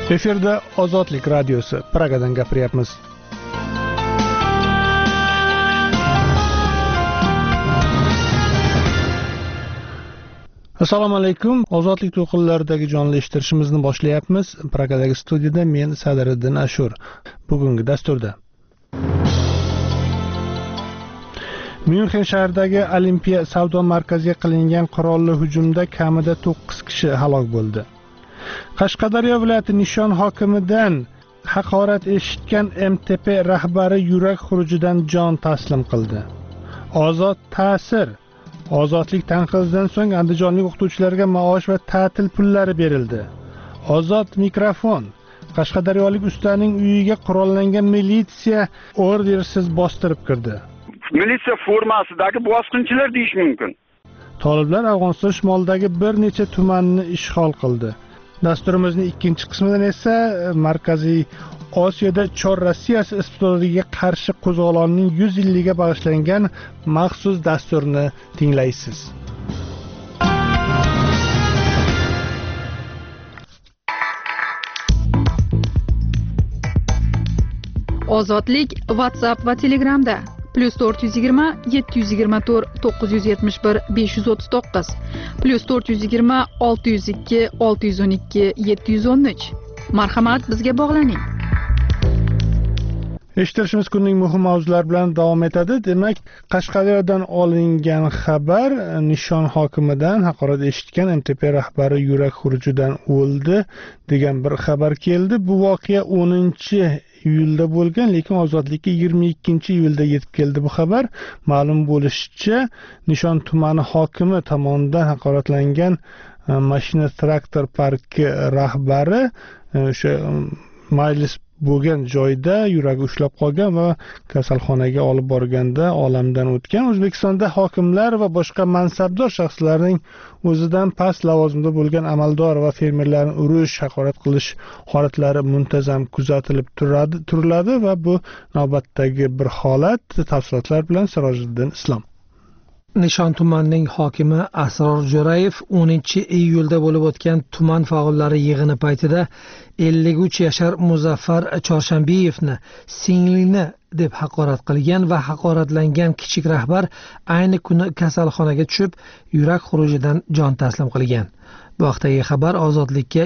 Efirda Ozodlik radiosi Pragadan gapiryapmiz. Assalomu alaykum. Ozodlik to'lqinlaridagi jonli eshittirishimizni boshlayapmiz. Pragadagi studiyada men Sadiriddin Ashur. Bugungi dasturda Myunxen shahridagi Olimpiya savdo markaziga qilingan qurolli hujumda kamida 9 kishi halok bo'ldi. Qashqadaryo viloyati Nishon hokimidan haqorat eshitgan MTP rahbari yurak xurujidan jon taslim qildi. Ozod ta'sir. Ozodlik tanqididan so'ng andijonlik o'qituvchilarga maosh va ta'til pullari berildi. Ozod mikrofon. Qashqadaryolik ustaning uyiga qurollangan militsiya ordersiz bostirib kirdi. Militsiya formasidagi bosqinchilar deyish mumkin. Toliblar Afg'oniston shimolidagi bir necha tumanni ishg'ol qildi. Dasturimizning ikkinchi qismidan esa Markaziy Osiyoda Chor Rossiyasi istiqbolligiga qarshi qo'zg'olonning 100 yilligiga bag'ishlangan maxsus dasturni tinglaysiz. Ozodlik WhatsApp va Telegramda +420 724 971 539 +420 602 612 713. Marhamat, bizga bog'laning. Eshittirishimiz kunning muhim mavzulari bilan davom etadi. Demak, Qashqadaryodan olingan xabar Nishon hokimidan haqorat eshitgan MTP rahbari yurak xurujidan o'ldi degan bir xabar keldi. Bu voqea 10-iyulda bo'lgan, lekin ozodlikka 22-iyulda yetib keldi bu xabar. Ma'lum bo'lishicha, Nishon tumani hokimi tomonidan haqoratlangan mashina traktor parki rahbari o'sha majlis bo'lgan joyda yuragi ushlab qolgan va kasalxonaga olib borganda olamdan o'tgan. O'zbekistonda hokimlar va boshqa mansabdor shaxslarning o'zidan past lavozimda bo'lgan amaldor va fermerlarni urish, haqorat qilish holatlari muntazam kuzatilib turiladi va bu navbatdagi bir holat. Tafsilotlar bilan Sirojiddin Islom. Nishon tumanining hokimi Asror Jo'rayev 10-iyulda bo'lib o'tgan tuman faollari yig'ini paytida 53 yashar Muzaffar Chorshanbiyevni singlini deb haqorat qilgan va haqoratlangan kichik rahbar ayni kuni kasalxonaga tushib, yurak xurujidan jon taslim qilgan. Bu vaqtdagi xabar Ozodlikka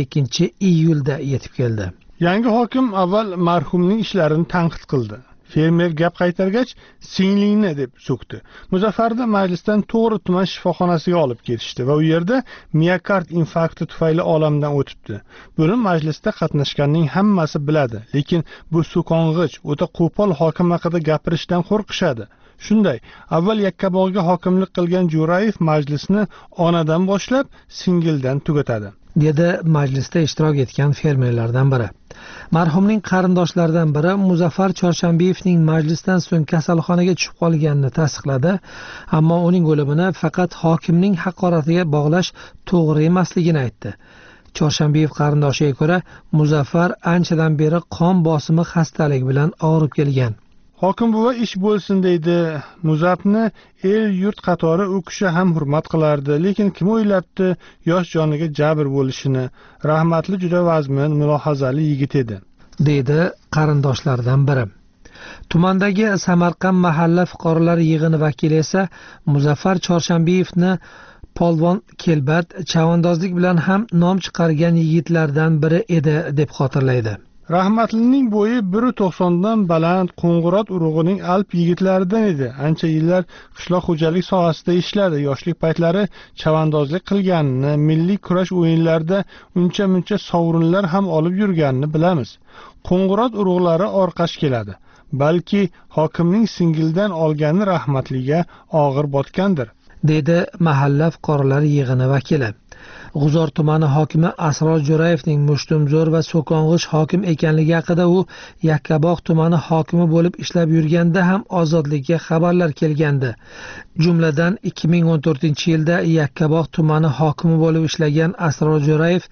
22-iyulda yetib keldi. Yangi hokim avval marhumning ishlarini tanqid qildi. Fermer gap qaytargach, singlingni deb so'kdi. Muzaffarni majlisdan to'g'ri tuman shifoxonasiga olib ketishdi va u yerda miokard infarkti tufayli olamdan o'tibdi. Buni majlisda qatnashganning hammasi biladi, lekin bu so'kong'ich, o'ta qo'pol hokim haqida gapirishdan qo'rqishadi. Shunday, avval Yakkabog'ga hokimlik qilgan Jo'rayev majlisni onadan boshlab singildan tugatadi, dedi majlisda ishtirok etgan fermerlardan biri. Marhumning qarindoshlaridan biri Muzaffar Chorshanbiyevning majlisdan so'ng kasalxonaga tushib qolganini tasdiqladi, ammo uning o'limini faqat hokimning haqoratiga bog'lash to'g'ri emasligini aytdi. Chorshanbiyev qarindoshiga ko'ra, Muzaffar anchadan beri qon bosimi xastaligi bilan og'rib kelgan. Hokim buva ish bo'lsin deydi. Muzaffarni el yurt qatori u kishi ham hurmat qilardi, lekin kim o'ylabdi yosh joniga jabr bo'lishini. Rahmatli juda vazmin, mulohazali yigit edi, deydi qarindoshlaridan biri. Tumandagi Samarqand mahalla fuqarolari yig'ini vakili esa Muzaffar Chorshanbiyevni polvon kelbat, chavandozlik bilan ham nom chiqargan yigitlardan biri edi deb xotirlaydi. Rahmatlining bo'yi 1.90 dan baland, Qo'ng'irot urug'ining alp yigitlaridan edi. Ancha yillar qishloq xo'jalik sohasida ishladi. Yoshlik paytlari chavandozlik qilganini, milliy kurash o'yinlarida uncha-muncha sovrinlar ham olib yurganini bilamiz. Qo'ng'irot urug'lari orqash keladi. Balki hokimning singildan olgani rahmatliga og'ir botgandir, dedi mahalla fuqarolari yig'ini vakili. G'uzor tumani hokimi Asror Jo'rayevning mushtumzo'r va so'kong'ich hokim ekanligi haqida u Yakkabog' tumani hokimi bo'lib ishlab yurganda ham Ozodlikka xabarlar kelgandi. Jumladan 2014-yilda Yakkabog' tumani hokimi bo'lib ishlagan Asror Jo'rayev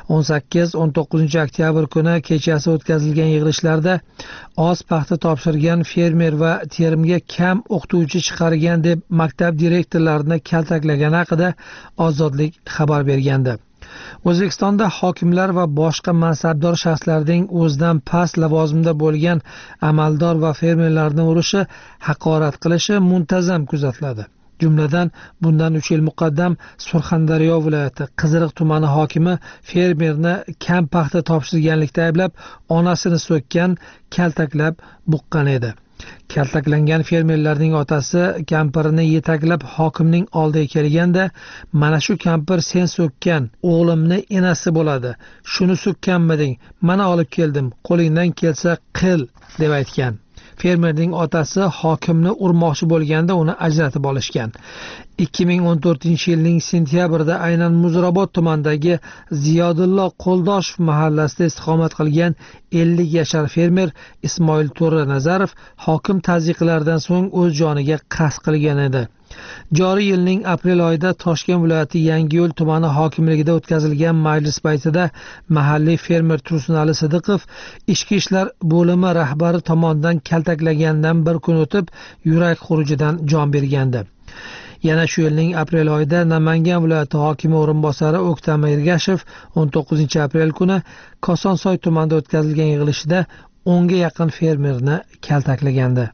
18-19 oktyabr kuni kechasi o'tkazilgan yig'ilishlarda oz paxta topshirgan fermer va terimga kam o'qituvchi chiqargan deb maktab direktorlarini kaltaklagani haqida Ozodlik xabar bergandi. O'zbekistonda hokimlar va boshqa mansabdor shaxslarning o'zidan past lavozimda bo'lgan amaldor va fermerlarni urishi, haqorat qilishi muntazam kuzatiladi. Jumladan, bundan 3 yil muqaddam Surxondaryo viloyati Qiziriq tumani hokimi fermerni kam paxta topshirganlikda ayblab, onasini so'kkan, kaltaklab buqqan edi. Kaltaklangan fermerlarning otasi kampirini yetaklab hokimning oldiga kelganda, "Mana shu kampir sen so'kkan o'g'limni enasi bo'ladi. Shuni so'kkanmiding? Mana olib keldim. Qo'lingdan kelsa qil", deb aytgan. Fermerning otasi hokimni urmoqchi bo'lganda uni ajratib olishgan. 2014-yilning sentyabrida aynan Muzrabot tumanidagi Ziyodullo Qo'ldoshev mahallasida istiqomat qilgan 50 yashar fermer Ismoil To'ra Nazarov hokim tazyiqlaridan so'ng o'z joniga qasd qilgan edi. Joriy yilning aprel oyida Toshkent viloyati Yangiyo'l tumani hokimligida o'tkazilgan majlis paytida mahalliy fermer Tursunali Sidiqov ichki ishlar bo'limi rahbari tomonidan kaltaklagandan bir kun o'tib yurak xurujidan jon bergandi. Yana shu yilning aprel oyida Namangan viloyati hokimi o'rinbosari O'ktam Ergashev 19-aprel kuni Kosonsoy tumanida o'tkazilgan yig'ilishida 10 ga yaqin fermerni kaltaklagandi.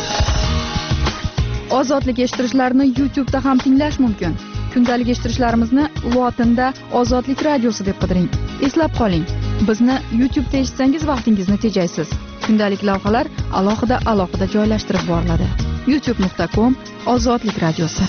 Ozodlik eshittirishlarini YouTube'da ham tinglash mumkin. Kundalik eshittirishlarimizni lotinda Ozodlik radiosi deb qidiring. Eslab qoling, bizni YouTube'da eshitsangiz vaqtingizni tejaysiz. Kundalik lavhalar alohida joylashtirib boriladi. youtube.com/Ozodlik radiosi.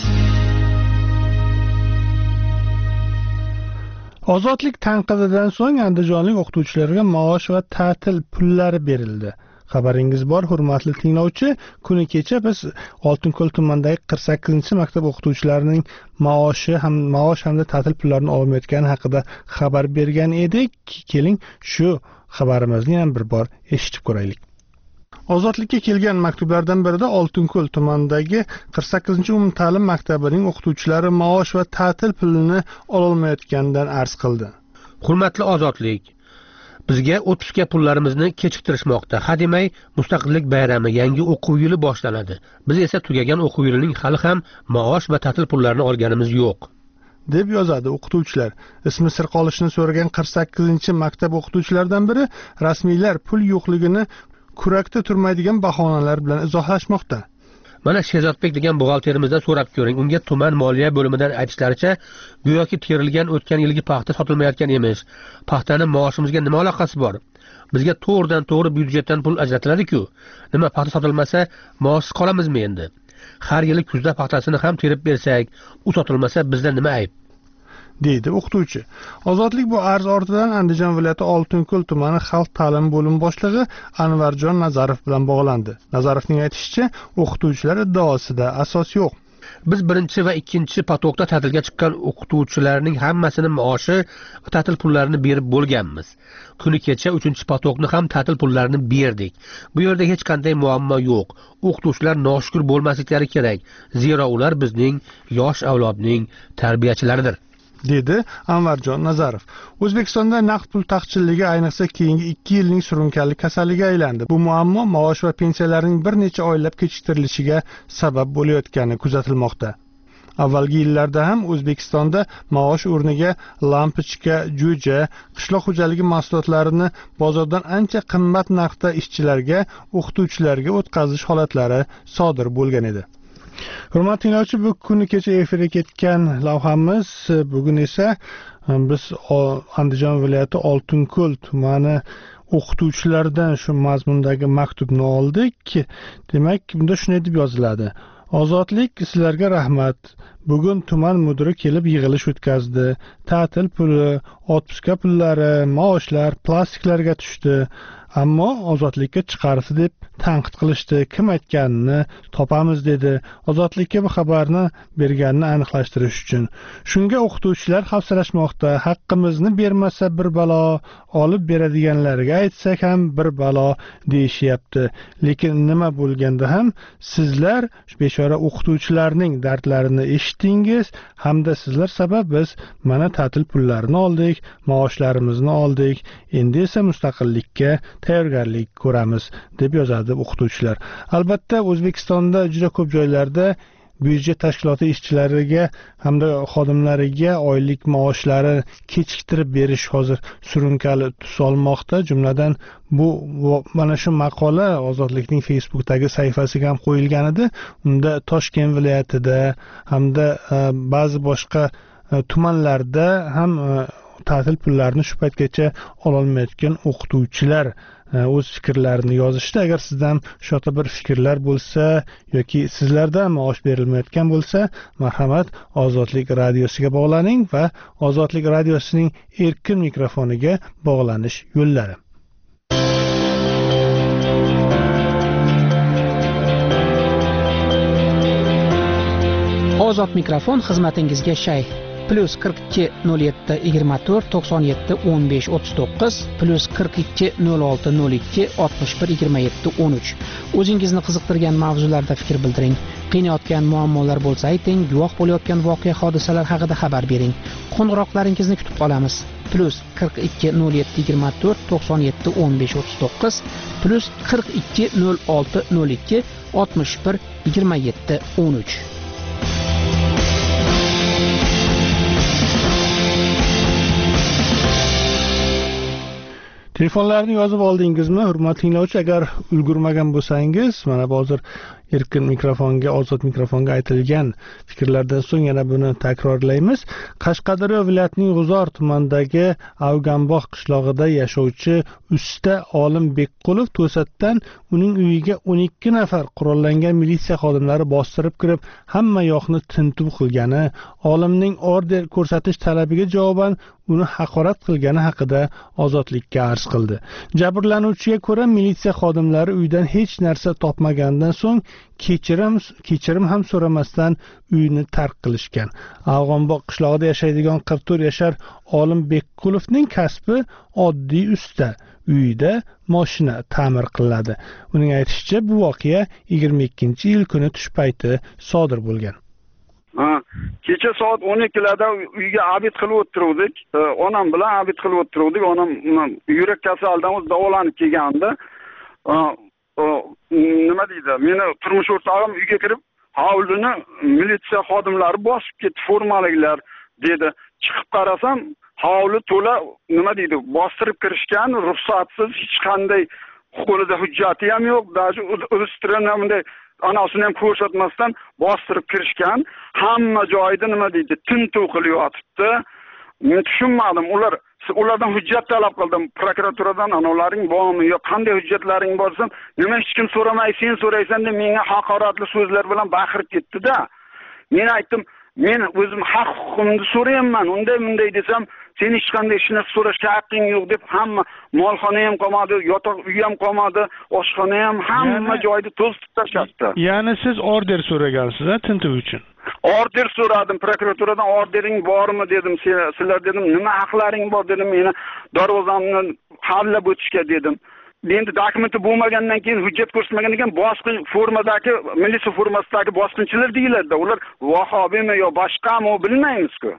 Ozodlik tanqididan so'ng andijonlik o'qituvchilarga maosh va ta'til pullari berildi. Xabaringiz bor, hurmatli tinglovchi, kuni kecha biz Oltinko'l tumanidagi 48-maktab o'qituvchilarining maosh hamda ta'til pullarini olmayotgani haqida xabar bergan edik. Keling, shu xabarimizni ham bir bor eshitib ko'raylik. Ozodlikka kelgan maktublardan birida Oltinko'l tumanidagi 48-umumta'lim maktabining o'qituvchilari maosh va ta'til pulini ololmayotganidan arz qildi. Hurmatli Ozodlik, bizga o'tishga pullarimizni kechiktirishmoqda. Hademay Mustaqillik bayrami yangi o'quv yili boshlanadi. Biz esa tugagan o'quv yilining hali ham maosh va ta'til pullarini olganimiz yo'q, deb yozadi o'qituvchilar. Ismi sir qolishini so'ragan 48-maktab o'qituvchilaridan biri rasmiylar pul yo'qligini kurakda turmaydigan bahonalar bilan izohlashmoqda. Mana Shehzodbek degan buxgalterimizdan so'rab ko'ring. Unga tuman moliya bo'limidan aytishlaricha, go'yoki terilgan o'tgan yilgi paxta sotilmayotgan emish. Paxtani maoshimizga nima aloqasi bor? Bizga to'g'ridan-to'g'ri byudjetdan pul ajratiladi-ku. Nima paxta sotilmasa, maoshsiz qolamizmi endi? Har yili kuzda paxtasini ham terib bersak, u sotilmasa bizda nima ayb? deydi o'qituvchi. Ozodlik bu arz ortidan Andijon viloyati Oltinko'l tumani xalq ta'limi bo'limi boshlig'i Anvarjon Nazarov bilan bog'landi. Nazarovning aytishicha, o'qituvchilar iddaosida asos yo'q. Biz 1 va 2 patokda ta'tilga chiqqan o'qituvchilarning hammasini maoshi va ta'til pullarini berib bo'lganmiz. Kuni kecha 3-patokni ham ta'til pullarini berdik. Bu yerda hech qanday muammo yo'q. O'qituvchilar noshukur bo'lmasliklari kerak, zero ular bizning yosh avlodning tarbiyachilaridir, dedi Anvarjon Nazarov. O'zbekistonda naqd pul taqchilligi ayniqsa keyingi 2 yilning surunkali kasalligiga aylandi. Bu muammo maosh va pensiyalarning bir necha oylab kechiktirilishiga sabab bo'layotgani kuzatilmoqda. Avvalgi yillarda ham O'zbekistonda maosh o'rniga lampochka, jo'ja, qishloq xo'jaligi mahsulotlarini bozordan ancha qimmat narxda ishchilarga, o'qituvchilarga o'tkazish holatlari sodir bo'lgan edi. Hurmatli tinglovchi, bu kuni kecha efirga ketgan lavhamiz. Bugun esa biz Andijon viloyati Oltinko'l tumani o'qituvchilaridan shu mazmundagi maktubni oldik. Demak, bunda shunday deb yoziladi: Ozodlik, sizlarga rahmat. Bugun tuman mudiri kelib yig'ilish o'tkazdi. Ta'til puli, otpuska pullari, maoshlar plastiklarga tushdi. Ammo ozodlikka chiqardi deb tanqid qilishdi. Kim aytganini topamiz dedi. Ozodlikka bu xabarni berganini aniqlashtirish uchun. Shunga o'qituvchilar hafsalashmoqda. Haqqimizni bermasa bir balo, olib beradiganlarga aytsak ham bir balo deyishyapti. Lekin nima bo'lganda ham sizlar bechora o'qituvchilarning dardlarini eshitdingiz hamda sizlar sabab biz mana ta'til pullarini oldik, maoshlarimizni oldik. Endi esa mustaqillikka tayyorgarlik ko'ramiz, deb yozadi o'qituvchilar. Albatta, O'zbekistonda juda ko'p joylarda byudjet tashkiloti ishchilariga hamda xodimlariga oylik maoshlari kechiktirib berish hozir surunkali tus olmoqda. Jumladan bu mana shu maqola Ozodlikning Facebookdagi sahifasiga ham qo'yilgan edi. Unda Toshkent viloyatida hamda ba'zi boshqa tumanlarda ham ta'til pullarini shu paytgacha ololmayotgan o'qituvchilar o'z fikrlarini yozishdi. Agar sizdan shu yoqda bir fikrlar bo'lsa yoki sizlarda maosh berilmayotgan bo'lsa, marhamat Ozodlik radiosiga bog'laning va Ozodlik radiosining erkin mikrofoniga bog'lanish yo'llari. Ozod mikrofon xizmatingizga shay. +42 07 24 97 15 39 +42 06 02 61 27 13. O'zingizni qiziqtirgan mavzularda fikr bildiring. Qiynayotgan muammolar bo'lsa ayting, guvoh bo'layotgan voqea hodisalar haqida xabar bering. Qo'ng'iroqlaringizni kutib qolamiz. +42 07 24 97 15 39 +42 06 02 61 27 13. Telefonlarni yozib oldingizmi, hurmatli tinglovchi? Agar ulgurmagan bo'lsangiz, mana hozir erkin mikrofonga, ozod mikrofonga aytilgan fikrlardan so'ng yana buni takrorlaymiz. Qashqadaryo viloyatining G'uzor tumanidagi Avgamboq qishlog'ida yashovchi usta Olim Bekqulov to'satdan uning uyiga 12 nafar qurollangan militsiya xodimlari bostirib kirib, hamma yoqni tintuv qilgani, olimning order ko'rsatish talabiga javoban uni haqorat qilgani haqida Ozodlikka arz qildi. Jabrlanuvchiga ko'ra, militsiya xodimlari uydan hech narsa topmagandan so'ng kechirim ham so'ramasdan uyni tark qilishgan. Avgamboq qishlog'ida yashaydigan 44 yashar Olim Bekqulovning kasbi oddiy usta. Uyida mashina ta'mir qiladi. Uning aytishicha, bu voqea 22-iyul kuni tush payti sodir bo'lgan. Kecha soat 12larda uyga abid qilib o'tirdik. Onam bilan abid qilib o'tirdik. Onam yurak kasalidan davolanib kelgandi. Nima deydi? Meni turmush o'rtog'im uyga kirib, hovlini militsiya xodimlari bosib ketdi, formaliklar dedi. Chiqib qarasam, hovli to'la nima deydi? Bostirib kirishgan, ruxsatsiz, hech qanday qo'lida hujjati ham yo'q, даже o'stirilmadi. Anasini ham ko'rsatmasdan bostirib kirishgan. Hamma joyda nima deydi? Tintuv qilib yotibdi. Men tushunmadim. Ulardan hujjat talab qildim. Prokuraturadan anavlaring bormi, yo qanday hujjatlaring bo'lsa, nima hech kim so'ramay, sen so'raysan deb menga haqoratli so'zlar bilan baqirib ketdi-da. Men aytdim, men o'zim haq huquqimni so'rayman. Unday desam, sen hech qanday ishni so'rashga haqqing yo'q deb hamma molxona ham qolmadi, yotoq uy ham qolmadi, oshxona ham hamma joyda to'sib tashlashdi. Ya'ni siz order so'ragansiz, tintuv uchun. Order so'radim, prokuraturadan ordering bormi dedim. Sizlar dedim, nima haqlaring bor dedim, meni darvozamni havlab o'tishga dedim. Endi dokumenti bo'lmagandan keyin hujjat ko'rsatmagandan keyin boshqa formadagi militsiya formasidagi bosqinchilar deyiladi. Ular vahobiymi yo boshqami bilmaymiz-ku.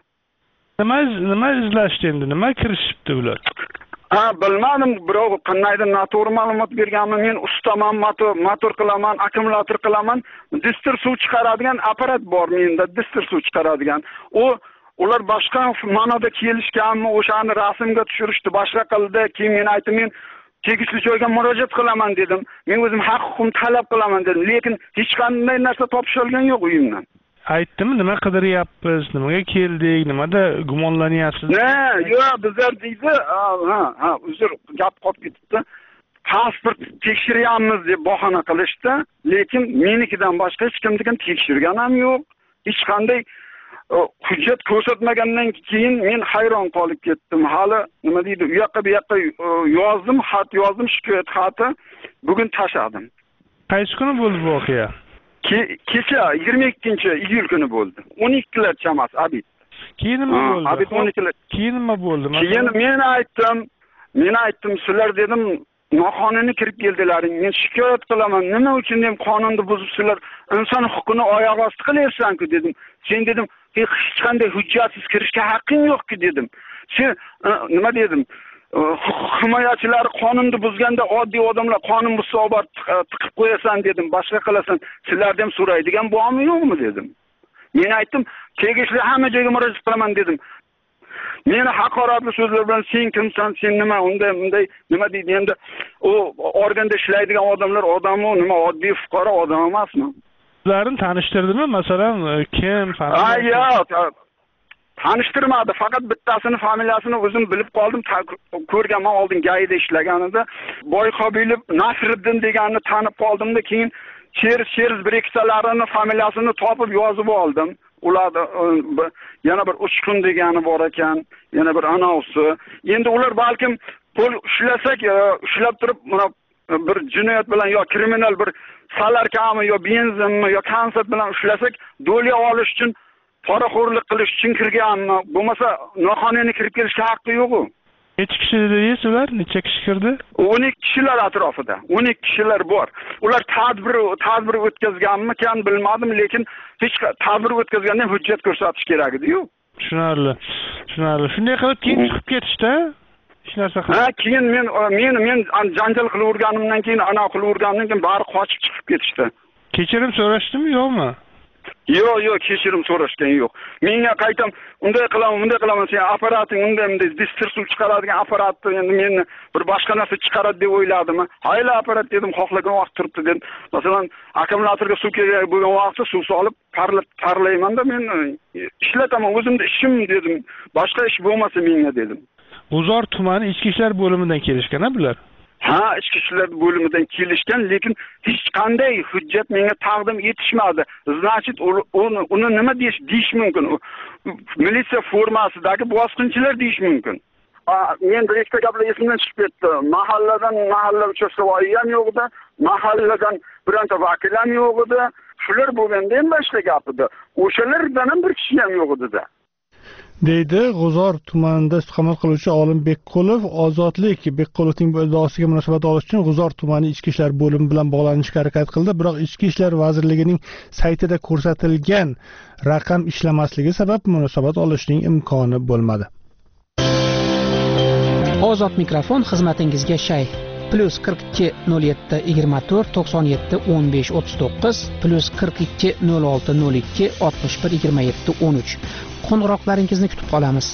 Nima izlashdi endi? Nima kirishibdi ular? Bilmadim, birov qandaydir noto'g'ri ma'lumot berganmi? Men ustaman, motor qilaman, akkumulyator qilaman. Distir suv chiqaradigan apparat bor menda, distir suv chiqaradigan. Ular boshqa ma'noda kelishganmi? O'shani rasmga tushirishdi, boshqa qildi. Keyin men aytdim, men tegishli joyga murojaat qilaman dedim. Men o'zim haq huquqimni talab qilaman dedim. Lekin hech qanday narsa topshirilgan yo'q uyimdan. Aytdimi, nima qidiryapmiz, nimaga keldik, nimada gumonlanyapsiz? Yo'q, bizlar deydi, uzr, gap qolib ketibdi. Pasport tekshiryapmiz deb bahona qilishdi, lekin menikidan boshqa hech kimnikidan tekshirgan ham yo'q. Hech qanday hujjat ko'rsatmagandan keyin men hayron qolib ketdim. Hali nima deydi, u yoqqa bu yoqqa yozdim, xat yozdim, shikoyat xati. Bugun tashladim. Qaysi kuni bo'ldi bu voqea? Kecha 22-iyul kuni bo'ldi. 12lar chamasi abid. Keyin nima bo'ldi? Abid 12lar. Keyin nima bo'ldi? Keyin men aytdim, sizlar dedim, noqonuniy kirib keldilaring. Men shikoyat qilaman. Nima uchun ham qonunni buzibsizlar? Inson huquqini oyoq osti qilyapsan-ku dedim. Sen dedim, hech qanday hujjatsiz kirishga haqqing yo'q-ku dedim. Sen nima dedim? himoyachilar qonunni buzganda oddiy odamlar qonun buzsa olib tiqib qo'yasan dedim, boshqa qilasan, sizlardan ham so'raydigan bormi yo'qmi dedim. Men aytdim, tegishli hamma joyga murojaat qilaman dedim. Meni haqoratli so'zlar bilan sen kimsan, sen nima, unday nima deydi endi u organda ishlaydigan odamlar odammi, nima oddiy fuqaro odam emasmi? Ularni tanishtirdimi, masalan, kim yo'q, tanishtirmadi, faqat bittasini familiyasini o'zim bilib qoldim, ko'rganman oldin GAIda ishlaganida, Boyqobilov Nasriddin deganini tanib qoldimda, keyin Cherz bir ikkitalarini familiyasini topib yozib oldim. Ularda yana bir Uchqun degani bor ekan, yana bir anavsi. Endi ular balkim pul ushlab turib, mana bir jinoyat bilan yo kriminal bir salarkami yo benzinmi yo konsert bilan ushlasak, do'liya olish uchun poraxo'rlik qilish uchun kirganmi? Bo'lmasa noqonuniy kirib kelishga haqqi yo'q-ku. Necha kishi dedingiz ular? Necha kishi kirdi? 12 kishilar atrofida. 12 kishilar bor. Ular tadbir o'tkazganmikan bilmadim, lekin hech tadbir o'tkazganda hujjat ko'rsatish kerak edi-yu. Tushunarli. Shunday qilib keyin chiqib ketishdi. Hech narsa qilib. Ha, keyin men janjal qilib urganimdan keyin, ana qilib urganimdan keyin bari qochib chiqib ketishdi. Kechirim so'rashdimi, yo'qmi? Yo'q, kechirim so'rashgan yo'q. Menga qaytam, unday qilaman, sen apparating unday distirsuv chiqaradigan apparatni endi meni bir boshqa narsa chiqaradi deb o'yladimmi? Hayla apparat dedim, xohlagan vaqt turibdi dedim. Masalan, akkumulyatorga suv kerak bo'lgan vaqtda suv solib parlayman-da, men ishlataman, o'zimda ishim dedim. Boshqa ish bo'lmasa menga dedim. G'uzor tumani ichki ishlar bo'limidan kelishgan-a bular? Ha, ichki ishlar bo'limidan kelishgan, lekin hech qanday hujjat menga taqdim etishmadi. Значит, uni nima deyish mumkin? Militsiya formasidagi bosqinchilar deyish mumkin. Men bir ikkita gaplar esimdan chiqib ketdi. Mahalla uchastkavoyi ham yo'q edi, mahalladan bironta vakil ham yo'q edi. Shular bo'lganda ham boshqa gap edi. O'shalardan ham bir kishi ham yo'q edi. deydi G'uzor tumanida istiqomat qiluvchi Olim Bekqulov. Ozodlik Bekqulovning bu iddaosiga munosabat olish uchun G'uzor tumani ichki ishlar bo'limi bilan bog'lanishga harakat qildi, biroq Ichki ishlar vazirligining saytida ko'rsatilgan raqam ishlamasligi sabab munosabat olishning imkoni bo'lmadi. Ozod mikrofon xizmatingizga shay. +42 07 24 97 15 39 +42 06 02 61 27 13. Qo'ng'iroqlaringizni kutib qolamiz.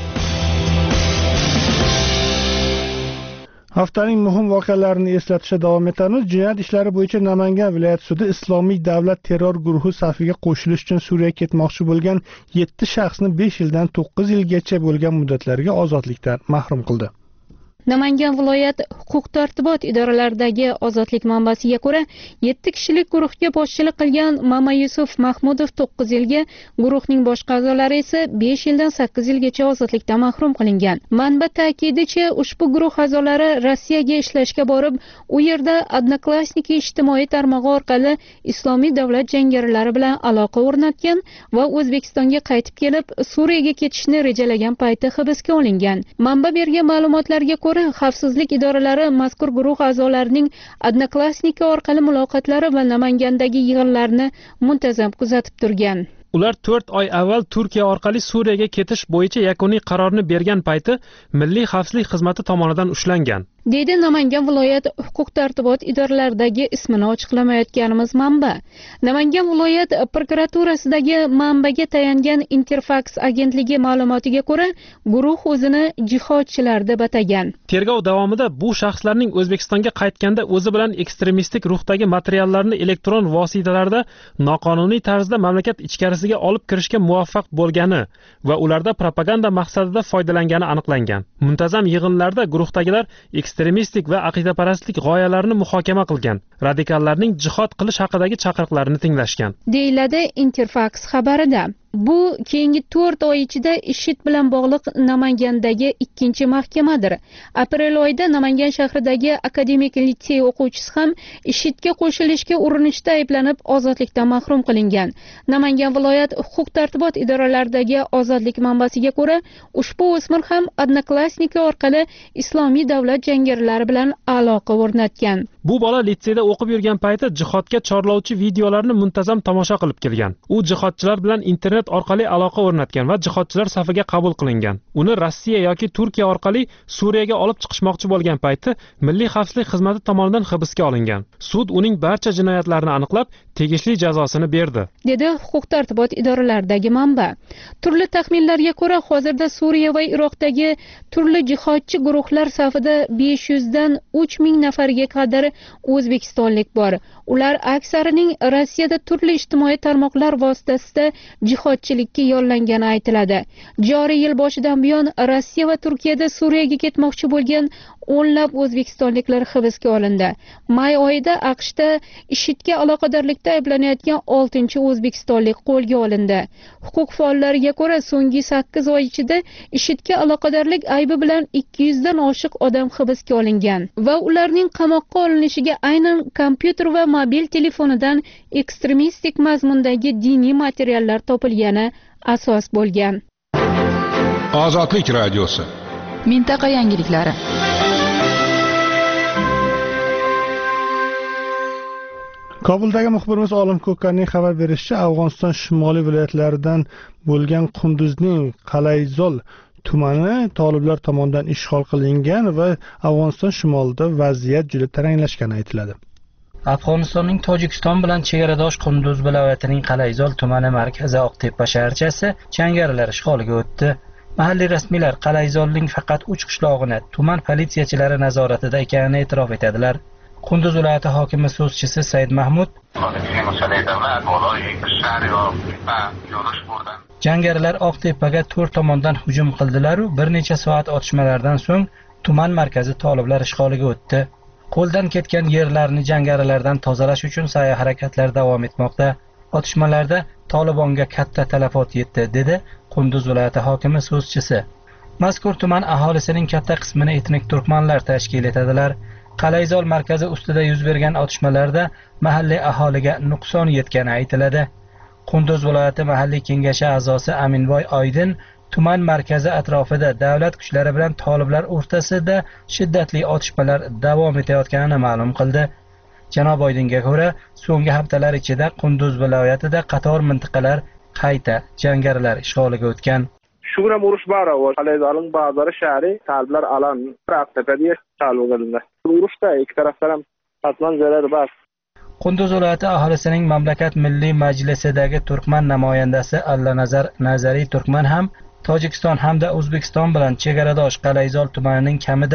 Haftaning muhim voqealarini eslatishda davom etamiz. Jinoyat ishlari bo'yicha Namangan viloyat sudi Islomiy davlat terror guruhi safiga qo'shilish uchun Suriyaga ketmoqchi bo'lgan 7 shaxsni 5 yildan 9 yilgacha bo'lgan muddatlarga ozodlikdan mahrum qildi. Namangan viloyat huquq-tartibot idoralaridagi ozodlik manbasiga ko'ra, 7 kishilik guruhga boshchilik qilgan Mama Yusuf Mahmudov 9 yilga, guruhning boshqa a'zolari esa 5 yildan 8 yilgacha ozodlikdan mahrum qilingan. Manba ta'kidicha, ushbu guruh a'zolari Rossiyaga ishlashga borib, u yerda Odnoklassniki ijtimoiy tarmog'i orqali Islomiy davlat jangarilari bilan aloqa o'rnatgan va O'zbekistonga qaytib kelib, Suriyaga ketishni rejalagan payti hibsga olingan. Manba bergan ma'lumotlarga ko'ra, xavfsizlik idoralari mazkur guruh a'zolarining Odnoklassniki orqali muloqotlari va Namangandagi yig'inlarni muntazam kuzatib turgan. Ular 4 oy avval Turkiya orqali Suriyaga ketish bo'yicha yakuniy qarorni bergan payti Milliy xavfsizlik xizmati tomonidan ushlangan, deydi Namangan viloyat huquq-tartibot idoralaridagi ismini ochiqlamayotganimiz manba. Namangan viloyat prokuraturasidagi manbaga tayangan Interfax agentligi ma'lumotiga ko'ra, guruh o'zini jihodchilar deb atagan. Tergov davomida bu shaxslarning O'zbekistonga qaytganda o'zi bilan ekstremistik ruhdagi materiallarni elektron vositalarda noqonuniy tarzda mamlakat ichkarisiga olib kirishga muvaffaq bo'lgani va ularda propaganda maqsadida foydalangani aniqlangan. Muntazam yig'inlarda guruhdagilar ekstremistik va aqidaparastlik g'oyalarini muhokama qilgan, radikallarning jihod qilish haqidagi chaqiriqlarini tinglashgan, deyiladi Interfax xabarida. Bu keyingi 4 oy ichida IShID bilan bog'liq Namangandagi ikkinchi mahkamadir. Aprel oyida Namangan shahridagi akademik litsey o'quvchisi ham IShIDga qo'shilishga urinishda ayblanib ozodlikdan mahrum qilingan. Namangan viloyat huquq-tartibot idoralaridagi ozodlik manbasiga ko'ra, ushbu o'smir ham Odnoklassniki orqali Islomiy davlat jangarilari bilan aloqa o'rnatgan. Bu bola litseyda o'qib yurgan payti jihodga chorlovchi videolarni muntazam tomosha qilib kelgan. U jihodchilar bilan internet internet orqali aloqa o'rnatgan va jihodchilar safiga qabul qilingan. Uni Rossiya yoki Turkiya orqali Suriyaga olib chiqishmoqchi bo'lgan payti Milliy xavfsizlik xizmati tomonidan hibsga olingan. Sud uning barcha jinoyatlarini aniqlab, tegishli jazosini berdi, dedi huquq-tartibot idoralaridagi manba. Turli taxminlarga ko'ra, hozirda Suriya va Iroqdagi turli jihodchi guruhlar safida 500 dan 3000 nafarga qadar o'zbekistonlik bor. Ular aksarining Rossiyada turli ijtimoiy tarmoqlar vositasida jihodchilikka yollangani aytiladi. Joriy yil boshidan buyon Rossiya va Turkiyada Suriyaga ketmoqchi bo'lgan o'nlab o'zbekistonliklar hibsga olindi. May oyida AQShda IShIDga aloqadorlikda ayblanayotgan 6-chi o'zbekistonlik qo'lga olindi. Huquq faollariga ko'ra, so'nggi 8 oy ichida IShIDga aloqadorlik aybi bilan 200 dan oshiq odam hibsga olingan va ularning qamoqqa olinishiga aynan kompyuter va mobil telefonidan ekstremistik mazmundagi diniy materiallar topilgani asos bo'lgan. Ozodlik radiosi. Mintaqa yangiliklari. Kobuldagi muxbirimiz Olim Ko'kkanning xabar berishicha, Afg'oniston shimoliy viloyatlaridan bo'lgan Qunduzning Qalayzol tumani toliblar tomonidan ishg'ol qilingan va Afg'oniston shimolida vaziyat juda taranglashgani aytiladi. Afg'onistonning Tojikiston bilan chegaradosh Qunduz viloyatining Qalayzol tumani markazi Oqtepa shaharchasi jangarilar ishg'oliga o'tdi. Mahalliy rasmiylar Qalayzolning faqat 3 qishlog'ini tuman politsiyachilari nazoratida ekanini e'tirof etadilar. Qunduz viloyati hokimi so'zchisi Said Mahmud jangarilar Oqtepaga 4 tomondan hujum qildilar u bir necha soat otishmalardan so'ng tuman markazi toliblar ishg'oliga o'tdi. Qo'ldan ketgan yerlarni jangarilardan tozalash uchun sa'y-harakatlar davom etmoqda. Otishmalarda Tolibonga katta talafot yetdi, dedi Qunduz viloyati hokimi so'zchisi. Mazkur tuman aholisining katta qismini etnik turkmanlar tashkil etadilar. Qalayzol markazi ustida yuz bergan otishmalarda mahalliy aholiga nuqson yetgani aytiladi. Qunduz viloyati mahalliy kengashi a'zosi Aminboy Oydin tuman markazi atrofida davlat kuchlari bilan toliblar o'rtasida shiddatli otishmalar davom etayotganini ma'lum qildi. Janob Oydinga ko'ra, so'nggi haftalar ichida Qunduz viloyatida qator mintaqalar qayta jangarilar ishg'oliga o'tgan. Shura urush bora va Qalayzolning ba'zilari shahri taliblar alan Oqtepaga ishg'ol qilindi. Urushda ikki tarafdan ham qatman zarar bor. Qunduz viloyati aholisining mamlakat milliy majlisidagi turkman namoyandasi Allanazar Nazariy Turkman ham Tojikiston hamda O'zbekiston bilan chegaradosh Qalayzol tumanining kamida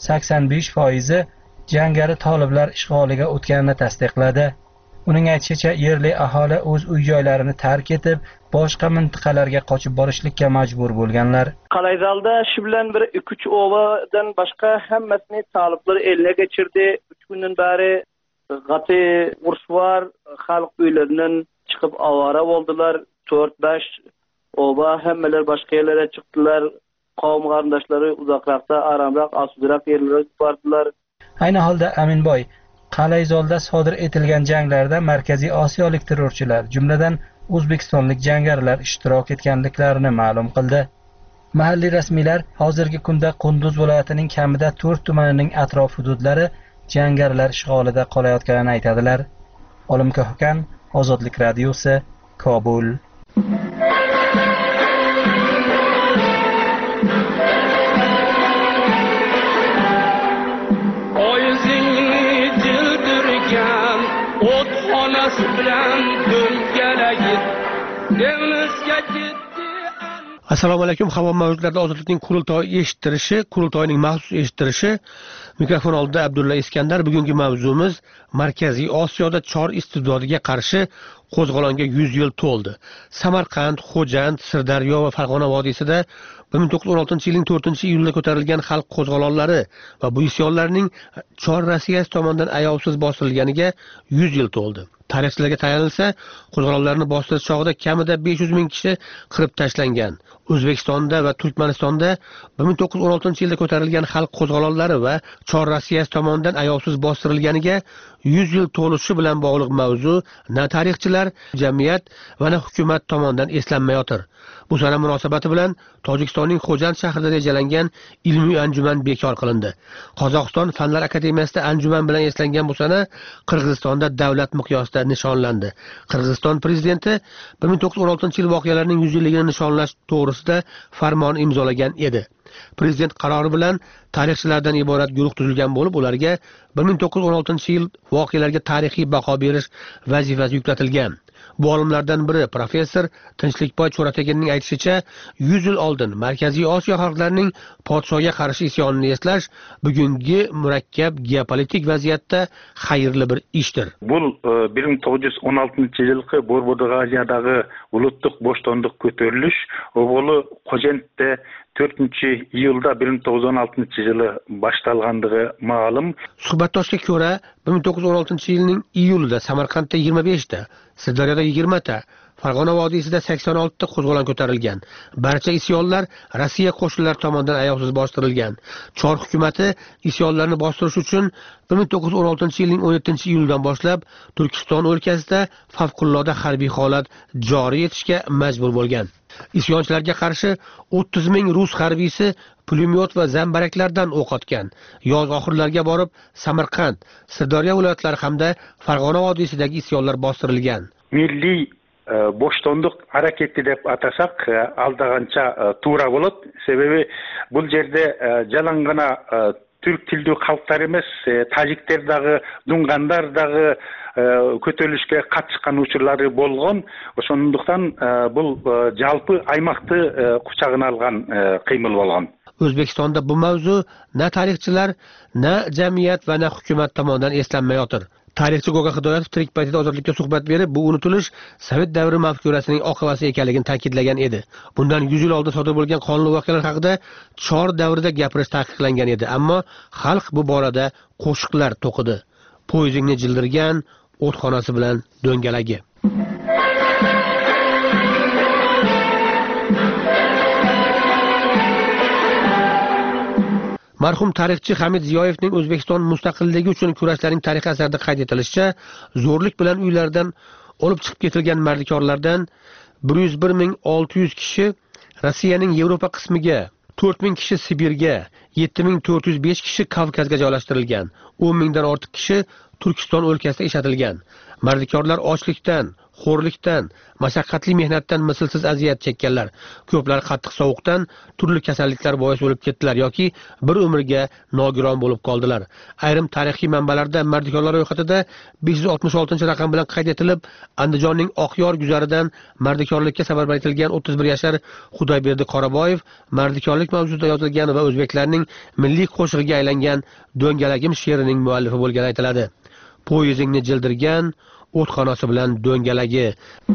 85% jangari toliblar ishg'oliga o'tganini tasdiqladi. Uning aytishicha, yerli aholi o'z uy-joylarini tark etib, boshqa mintaqalarga qochib borishlikka majbur bo'lganlar. Qalayzolda shu bilan bir 2-3 ovadan boshqa hammasini toliblar eline geçirdi. 3 kundan beri g'ati urush var, xalq uylaridan chiqib avara bo'ldilar. 4-5 ova hammalar boshqa yerlarga chiqdilar. Qavm qarindoshlari uzoqroqda, aramroq, asudroq yerlarga bordilar. Ayni holda Aminboy Qalayzolda sodir etilgan janglarda Markaziy Osiyolik terrorchilar, jumladan o'zbekistonlik jangarilar ishtirok etganliklarini ma'lum qildi. Mahalliy rasmiylar hozirgi kunda Qunduz viloyatining kamida 4 tumanining atrof hududlari jangarilar ishg'olida qolayotganini aytadilar. Olim Ko'kkan, Ozodlik radiosi, Kobul. Assalomu alaykum. Havo mavjudlarda ozodlikning qurultoyining maxsus eshittirishi. Mikrofon oldida Abdulla Iskandar. Bugungi mavzumiz Markaziy Osiyoda chor istibdodiga qarshi qo'zg'olonga 100 yil to'ldi. Samarqand, Xo'jand, Sirdaryo va Farg'ona vodiysida 1916-yilning 4-iyulida ko'tarilgan xalq qo'zg'olonlari va bu isyonlarning chor Rossiyasi tomonidan ayovsiz bostirilganiga 100 yil to'ldi. Tarixchilarga tayanilsa, qo'zg'olonlarni bostirish chog'ida kamida 500 ming kishi qirib tashlangan. O'zbekistonda va Turkmanistonda 1916-yilda ko'tarilgan xalq qo'zg'olonlari va chor Rossiyasi tomonidan ayovsiz bostirilganiga 100 yil to'lishi bilan bog'liq mavzu na tarixchilar, jamiyat va na hukumat tomonidan eslanmayotir. Bu sana munosabati bilan Tojikistonning Xo'jand shahrida rejalangan ilmiy anjuman bekor qilindi. Qozog'iston Fanlar akademiyasida anjuman bilan eslangan bu sana Qirg'izistonda davlat miqyosida nishonlandi. Qirg'iziston prezidenti 1916-yil voqealarining 100 yilligini nishonlash to'g'risida farmon imzolagan edi. Prezident qarori bilan tarixchilardan iborat guruh tuzilgan bo'lib, ularga 1916-yil voqealarga tarixiy baho berish vazifasi yuklatilgan. Bu olimlardan biri professor Tinchlikboy Cho'rateginning aytishicha, 100 yil oldin Markaziy Osiyo xalqlarining podshohga qarshi isyonini eslash bugungi murakkab geopolitik vaziyatda xayrli bir ishdir. Bu 1916-yilgi Borbo'g'aziyadagi ulutluk boştonluk ko'tarilish o'g'li Xo'jandda 4-iyulda 1916-yili boshlanganligi ma'lum. Suhbatdoshga ko'ra, 1916-yilning iyulida Samarqandda 25 ta, Sirdaryoda 20 ta, Farg'ona vodiysida 86 ta qo'zg'olon ko'tarilgan. Barcha isyonlar Rossiya qo'shinlari tomonidan ayovsiz bostirilgan. Chor hukumatı isyonlarni bostirish uchun 1916-yilning 17-iyuldan boshlab Turkiston o'lkasida favqulodda harbiy holat joriy etishga majbur bo'lgan. Isyonchilarga qarshi 30 ming rus harbiysi pulemyot va zambaraklardan o'q otgan. Yoz oxirlariga borib Samarqand, Sirdaryo viloyatlari hamda Farg'ona vodiysidagi isyonlar bostirilgan. Milliy boştonluk hareketi deb atasak aldagancha to'g'ri bo'ladi. Sebebi bu yerde jalangana Türk tilli xalqlar emas, Tajikterdagi, Dunganlardagi көтөлүшкө катышкан учурлары болгон. Ошондуктан бул жалпы аймакты кучагына алган кыймыл болгон. O'zbekistonda bu mavzu na tarixchilar, na jamiyat va na hukumat tomonidan eslanmayotir. Tarixchi Goga Hidoyatov tirik paytida Ozodlikka suhbat berib, bu unutilish Sovet davri mafkurasining oqibati ekanligini ta'kidlagan edi. Bundan 100 yil oldin sodir bo'lgan qonli voqealar haqida Chor davrida gapirish taqiqlangan edi, ammo xalq bu borada qo'shiqlar to'qidi. Poyezingni jildirgan o'txonasi bilan do'ngalagi. Marhum tarixchi Hamid Ziyoyevning O'zbekiston mustaqilligi uchun kurashlarining tarixi asarida qayd etilishicha, zo'rlik bilan uylardan olib chiqib ketilgan mardikorlardan 101.600 kishi Rossiyaning Yevropa qismiga, 4000 kishi Sibirga, 7405 kishi Kavkazga joylashtirilgan, 10 mingdan ortiq kishi Turkiston o'lkasida ishlatilgan. Mardikorlar ochlikdan, xo'rlikdan, mashaqqatli mehnatdan mislsiz aziyat chekkanlar. Ko'plar qattiq sovuqdan, turli kasalliklar bois o'lib ketdilar yoki bir umrga nogiron bo'lib qoldilar. Ayrim tarixiy manbalarda mardikorlar ro'yxatida 566-raqam bilan qayd etilib, Andijonning Oqyor guzaridan mardikorlikka safarbar etilgan 31 yashar Xudoyberdi Qoraboyev mardikorlik mavzusida yozilgan va o'zbeklarning milliy qo'shig'iga aylangan Do'ngalagim she'rining muallifi bo'lgani aytiladi. Poyezingni jildirgan o'txonasi bilan do'ngalagi.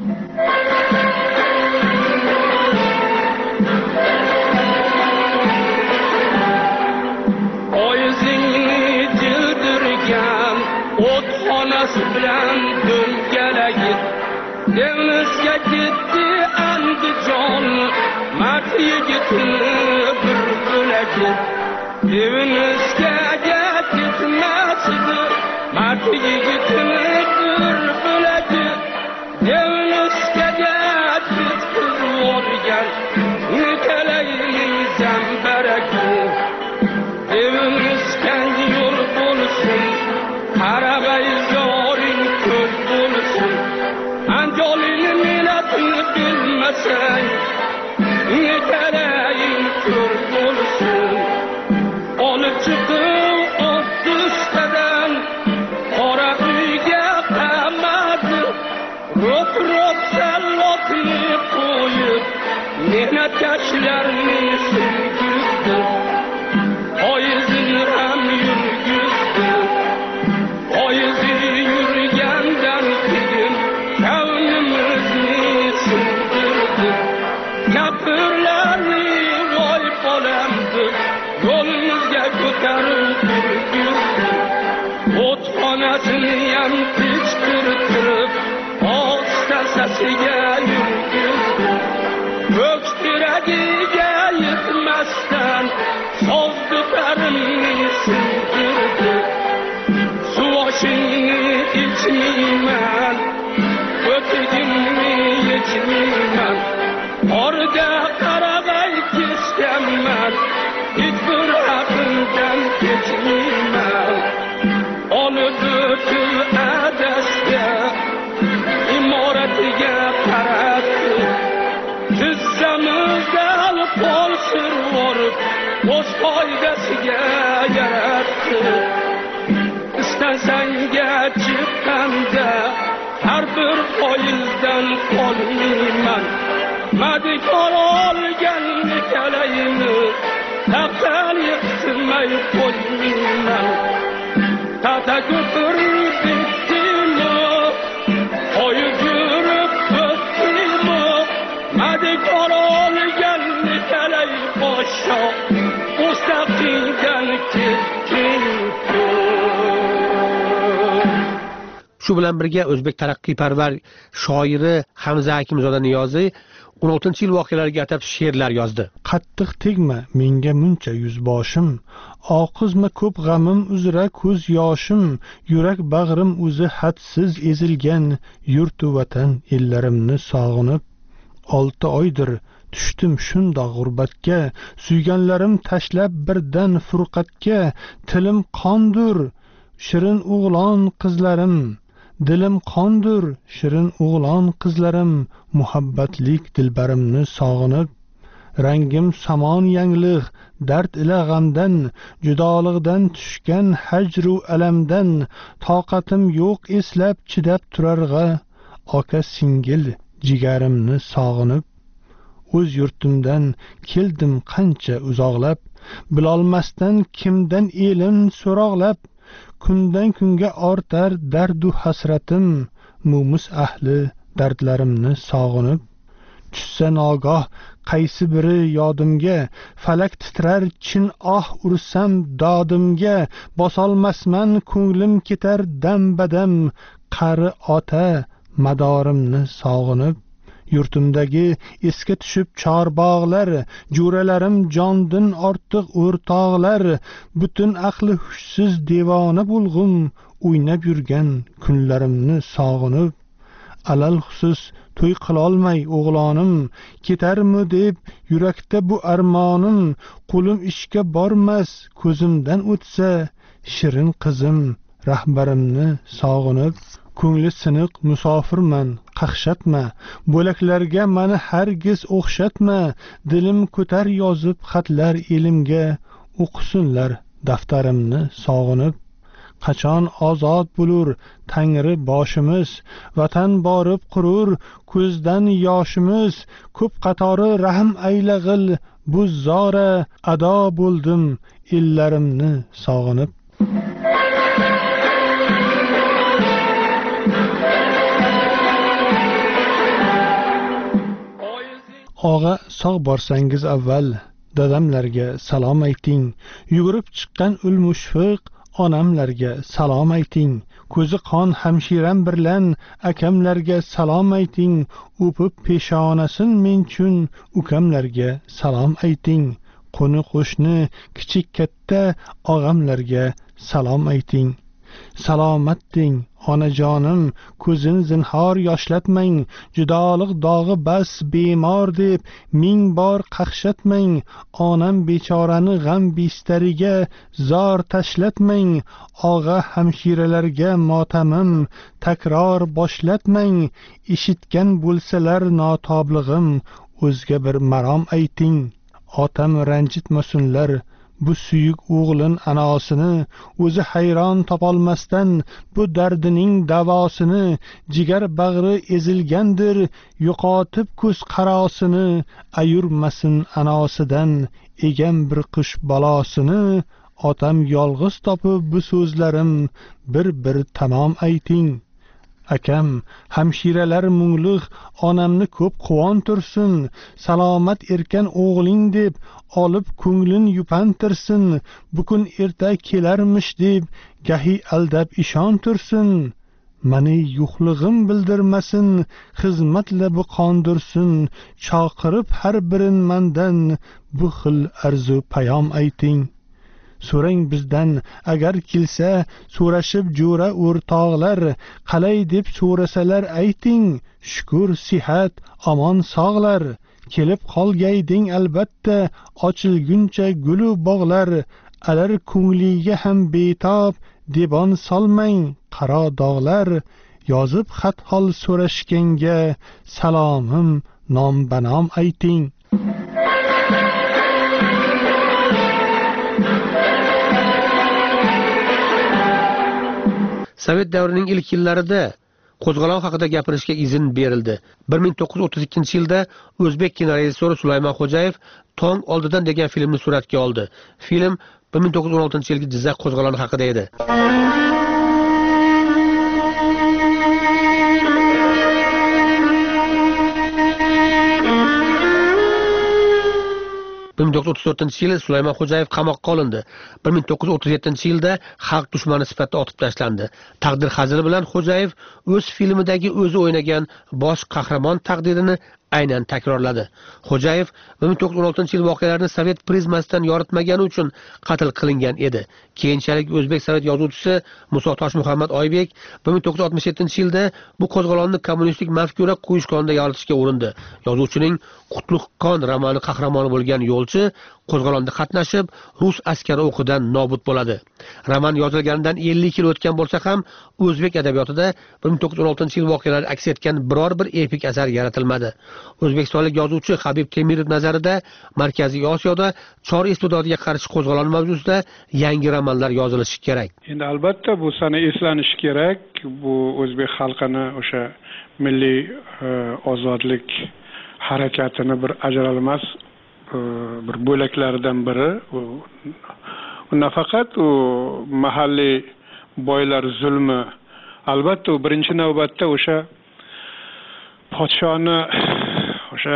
Poyezingni jildirgan o'txonasi bilan do'ngalagi. Denizga ketdi Andijon, mard yigitini bir bo'lagi. Denizga ketmasdi mard yigitini bir bo'lagi. Denizga ketib o'rgan nekalayning zambaragi. Denizga yo'l bo'lsin, qarag'ay zoring ko'z bo'lsin. Anjolini millatini bilmasang, nekalaying ko'r bo'lsin. Olib chiqib o'tdistadan qora uyga qamadi. Ro'p sallotni qo'yib, mehnatkashlarni singizdi. Poyezini ham yurgizdi. Poyezi yurgandan keyin kavnimizni sindirdi. Gapirlarni voy bolamdi, yo'limizga ko'tarib yurgizdi. O'txonasini ham tichtirtirib, ostasasiga yurgizdi. Ko'ks tiragiga yetmasdan soz duparimni sindirdi. Suvoshingni do'st foydasiga yaratdi. Istansanga chiqqanda har bir foizdan qolmayman. Madikor olgan kalayni taqdan yiqsilmay qo'ymayman. Tata ko'pir bitdimi, oyib yurib o'tdimi, madikor olgan kalay boshqa mustaqildan ketding. Shu bilan birga o'zbek taraqqiyparvar shoiri Hamza Akimzoda Niyoziy 16-yil voqealariga atab she'rlar yozdi. Qattiq tegma menga muncha yuzboshim, oqizma ko'p g'amim uzra ko'z yoshim, yurak bag'rim o'zi hadsiz ezilgan, yurt vatan ellarimni sog'inib 6 oydir tushdim shundoq g'urbatga, suyganlarim tashlab birdan furqatga, tilim qondur shirin o'g'lon qizlarim, dilim qondur shirin o'g'lon qizlarim, muhabbatlik dilbarimni sog'inib, rangim samon yanglig' dard ila g'amdan, judolig'dan tushgan hajru alamdan, toqatim yo'q eslab chidab turarg'a, oka singil jigarimni sog'inib, o'z yurtimdan keldim qancha uzoqlab, bilolmasdan kimdan elim so'roqlab, kundan kunga ortar dardu hasratim, mumus ahli dardlarimni sog'inib, tushsa nogoh qaysi biri yodimga, falak titrar chin ursam dodimga, bosolmasman ko'nglim ketar dam badam, qari ota madorimni sog'inib, yurtimdagi esga tushib chorbog'lar, jo'ralarim jondin ortiq o'rtoqlar, butun aqli hushsiz devona bo'lg'um, o'ynab yurgan kunlarimni sog'inib, alal xusus to'y qilolmay o'g'lonim, ketarmi deb yurakda bu armonim, qo'lim ishga bormas ko'zimdan o'tsa, shirin qizim rahbarimni sog'inib, ko'ngli siniq musofirman qaqshatma, bo'laklarga mani hargiz o'xshatma, dilim ko'tar yozib xatlar elimga, o'qisinlar daftarimni sog'inib, qachon ozod bo'lur tangri boshimiz, vatan borib qurur ko'zdan yoshimiz, ko'p qatori rahm aylag'il bu zora, ado bo'ldim ellarimni sog'inib. Og'a sog' borsangiz avval dadamlarga salom ayting, yugurib chiqqan ul mushfiq onamlarga salom ayting, ko'zi qon hamshiram birlan akamlarga salom ayting, o'pib peshonasin menchun ukamlarga salom ayting, qo'ni qo'shni kichik katta og'amlarga salom ayting. Salomat deng onajonim, ko'zin zinhor yoshlatmang, judolik dog'i bas bemor deb ming bor qaqshatmang, onam bechorani g'am bistariga zor tashlatmang, og'a hamshiralarga motamim takror boshlatmang, eshitgan bo'lsalar notoblig'im o'zga bir marom ayting, otam ranjitmasunlar bu suyuk o'g'lin anosini, o'zi hayron topolmasdan bu dardining davosini, jigar bag'ri ezilgandir yo'qotib ko'z qarosini, ayurmasin anosidan egan bir qish balosini, otam yolg'iz topib bu so'zlarim bir tamom ayting. Akam hamshiralar mungluq onamni ko'p quvontirsin, salomat erkan o'g'ling deb olib ko'nglin yupantirsin, bukun erta kelarmish deb gahi aldab ishontirsin, mani yo'qlig'im bildirmasin, xizmatla bu qondirsin, chaqirib har birin mandan bu xil arzu payom ayting. So'rang bizdan agar kelsa so'rashib jo'ra o'rtoqlar, qalay deb so'rasalar ayting, shukr sihat omon sog'lar, kelib qolgayding albatta ochilguncha gulu bog'lar, alar ko'ngliga ham betob debon solmang qaro dog'lar, yozib xat hol so'rashganga salomim nom banom ayting. Sovet davrining ilk yillarida qo'zg'olon haqida gapirishga izn berildi. 1932-yilda o'zbek kinorejissyori Sulaymon Xo'jayev Tong oldidan degan filmni suratga oldi. Film 1916-yilgi Jizzax qo'zg'oloni haqida edi. yili Sulaymon Xo'jayev qamoqqa olindi. 1937-yilda xalq dushmani sifatida otib tashlandi. Taqdir hazili bilan Xo'jayev o'z filmidagi o'zi o'ynagan bosh qahramon taqdirini aynan takrorladi. Xo'jayev 1916-yil voqealarini Sovet prizmasidan yoritmagani uchun qatl qilingan edi. Keyinchalik o'zbek sovet yozuvchisi Muso Toshmuhammad Oybek 1967-yilda bu qo'zg'olonni kommunistik mafkura quyushqonida yoritishga urindi. Yozuvchining Qutlug' qon romani qahramoni bo'lgan yo'lchi qo'zg'olonda qatnashib, rus askari o'qidan nobud bo'ladi. Roman yozilganidan 50 yil o'tgan bo'lsa ham, o'zbek adabiyotida 1916-yil voqealari aks etgan biror bir epik asar yaratilmadi. O'zbekistonlik yozuvchi Habib Temirov nazarida Markaziy Osiyoda chor iste'dodiga qarshi qo'zg'olon mavzusida yangi romanlar yozilishi kerak. Endi albatta bu sana eslanishi kerak. Bu o'zbek xalqini o'sha milliy ozodlik harakatini bir ajralmas bir bo'laklaridan biri. U nafaqat u mahalliy boylar zulmi, albatta u birinchi navbatda o'sha podshoni o'sha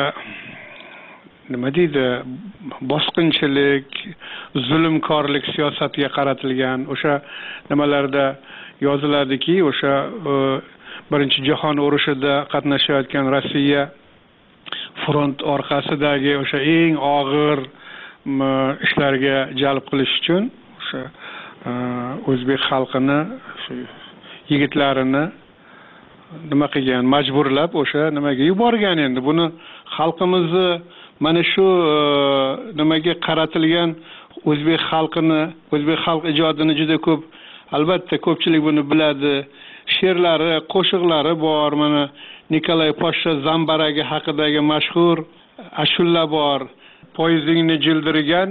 nima deydi, bosqinchilik, zulmkorlik siyosatiga qaratilgan o'sha nimalarda yoziladiki, o'sha birinchi jahon urushida qatnashayotgan Rossiya front orqasidagi o'sha eng og'ir ishlarga jalb qilish uchun o'sha o'zbek xalqini, yigitlarini nima qilgan, majburlab o'sha nimaga yuborgan. Endi buni xalqimizni mana shu nimaga qaratilgan o'zbek xalqini, o'zbek xalq ijodini juda ko'p, albatta ko'pchilik buni biladi. She'rlari, qo'shiqlari bor. Mana Nikolay Poshsha Zambaragi haqidagi mashhur ashulla bor. Poyizingni jildirgan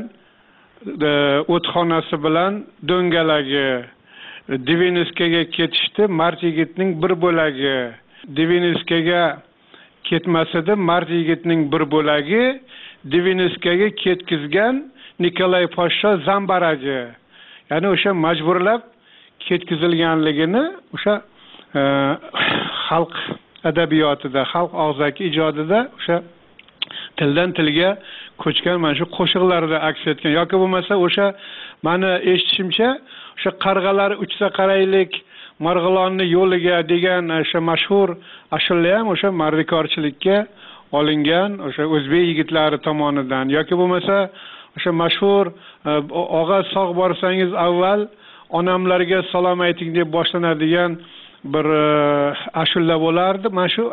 o'txonasi bilan do'ngalagi, Divinskaga ketishdi mard yigitning bir bo'lagi. Divinskaga ketmasida mard yigitning bir bo'lagi, Divinskaga ketkizgan Nikolay Poshsha Zambaragi. Ya'ni o'sha majburlab ketkizilganligini o'sha xalq adabiyotida, xalq og'zaki ijodida o'sha tildan tilga ko'chgan mana shu qo'shiqlarda aks etgan yoki bo'lmasa o'sha meni eshitishimcha o'sha qarg'alar uchsa qaraylik Marg'ilonni yo'liga degan o'sha mashhur ashulla ham o'sha mardikorchilikka olingan o'sha o'zbek yigitlari tomonidan yoki bo'lmasa o'sha mashhur og'a sog' borsangiz avval onamlarga salom ayting deb boshlanadigan bir ashulla bo'lardi. Mana shu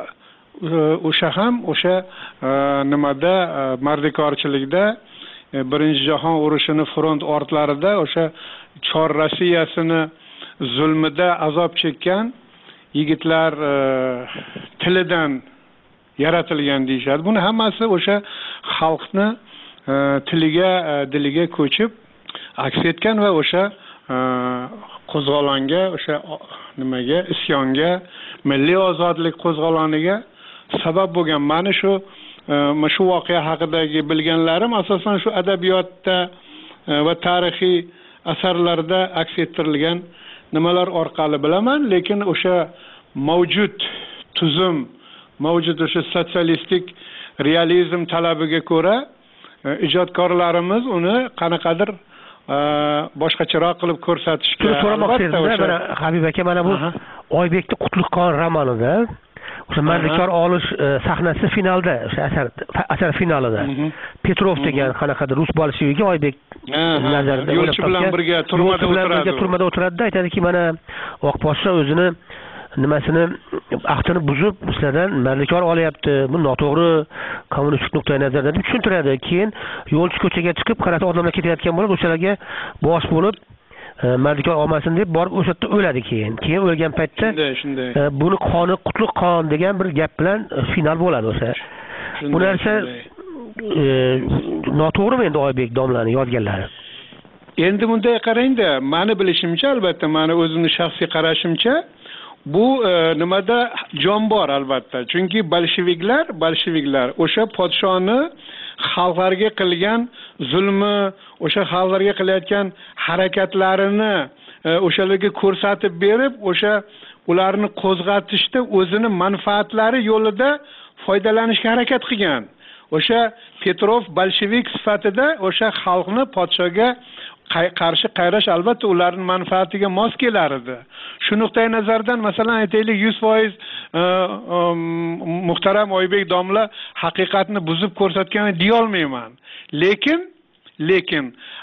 o'sha ham o'sha nimada mardikorchilikda birinchi jahon urushini front ortlarida o'sha chor Rossiyasini zulmida azob chekkan yigitlar tilidan yaratilgan deyishadi. Buni hammasi o'sha xalqni tiliga, diliga ko'chib aks etgan va o'sha qo'zg'olonga, o'sha nimaga, isyonga, milliy ozodlik qo'zg'oloniga sabab bo'lgan. Mana shu voqea haqidagi bilganlarim asosan shu adabiyotda va tarixiy asarlarda aks ettirilgan nimalar orqali bilaman, lekin o'sha mavjud tuzum, mavjud o'sha sotsialistik realizm talabiga ko'ra ijodkorlarimiz uni qanaqadir boshqacharoq qilib ko'rsatishga so'ramoqchiman. Mana Habib aka, mana bu Oybekning Qutlug' qon romanida o'sha mardikor olish sahnasi finalda, o'sha asar finalida Petrov degan qanaqadir rus bolshevigi Oybek nazarida yo'lchi bilan birga turmada o'tiradi-da, aytadiki, mana Oqposhsha o'zini nimasini ahdini buzib sizlardan mardikor olyapti, bu noto'g'ri kommunistik nuqtai nazardan deb tushuntiradi. Keyin yo'lchi ko'chaga chiqib qarasa odamlar ketayotgan bo'lib, o'shalarga bosh bo'lib mardikor olmasin deb borib o'sha yerda o'ladi. Keyin o'lgan paytda buni qoni Qutlug' qon degan bir gap bilan final bo'ladi. O'sha bu narsa noto'g'rimi endi Oybek domlani yozganlari? endi bunday qarangda, meni bilishimcha, albatta, meni o'zimning shaxsiy qarashimcha, bu nimada jon bor albatta. Chunki bolsheviklar o'sha podshoni xalqlarga qilgan zulmi, o'sha xalqlarga qilayotgan harakatlarini o'shalarga ko'rsatib berib, o'sha ularni qo'zg'atishda o'zini manfaatlari yo'lida foydalanishga harakat qilgan. O'sha Petrov bolshevik sifatida o'sha xalqni podshoga qarshi qayrash albatta ularning manfaatiga mos kelar edi. Shu nuqtai nazardan masalan aytaylik 100% muhtaram Oybek domla haqiqatni buzib ko'rsatganini deya olmayman. Lekin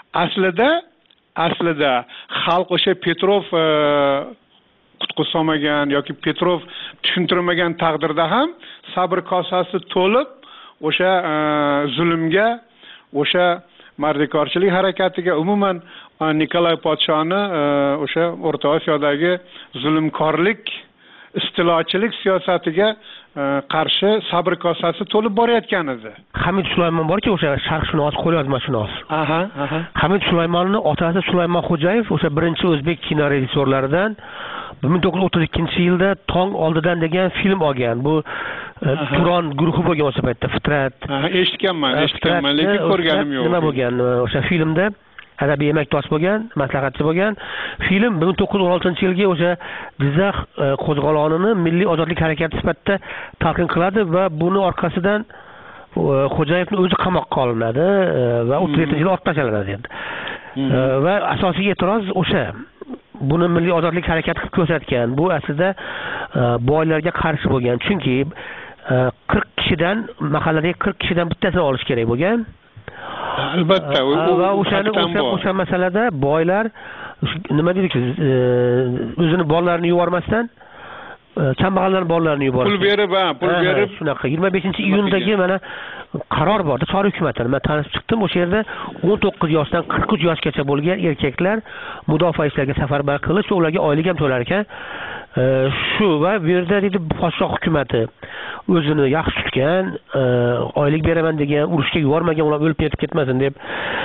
aslida xalq o'sha Petrov qutqu solmagan yoki Petrov tushuntirmagan taqdirda ham sabr kosasi to'lib o'sha zulmga, o'sha mardikorchilik harakatiga, umuman Nikolay podshoni o'sha O'rta Osiyodagi zulmkorlik, istilochilik siyosatiga qarshi sabr kosasi to'lib borayotgan edi. Hamid Sulaymon borki, o'sha sharqshunos, qo'lyozmashunos. Hamid Sulaymonning otasi Sulaymon Xo'jayev o'sha birinchi o'zbek kino rejissyorlaridan 1932-yilda Tong oldidan degan film olgan. Bu Turon guruhi bo'lgan o'sha paytda, Fitrat. Eshitganman, lekin ko'rganim yo'q. Nima bo'lgan? O'sha filmda adabiy emakdosh bo'lgan, maslahatchi bo'lgan. Film 1916-yilga o'sha Jizzax qo'zg'olonini milliy ozodlik harakati sifatida talqin qiladi va buni orqasidan Xo'jayevning o'zi qamoqqa olinadi va 37-yilda otib tashlanadi endi. Va asosiy e'tiroz o'sha buni milliy ozodlik harakati qilib ko'rsatgan. Bu aslida boylarga qarshi bo'lgan. Chunki 40 kishidan, mahalladagi 40 kishidan bittasini olish kerak bo'lgan. Albatta, va o'sha masalada boylar nima deydi, o'zini bolalarini yubormasdan kambag'allarning bolalarini yubordi. Pul berib shunaqa 25-iyundagi mana qaror bordi Chor hukumatidan. Men tanishib chiqdim, o'sha yerda 19 yoshdan 43 yoshgacha bo'lgan erkaklar mudofaa ishlariga safarbar qilish, ularga oylik ham to'lar ekan. Shu va bu yerda dedi podshoh hukumati o'zini yaxshi tutgan, oylik beraman degan, urushga yubormagan, ular o'lib ketmasin deb.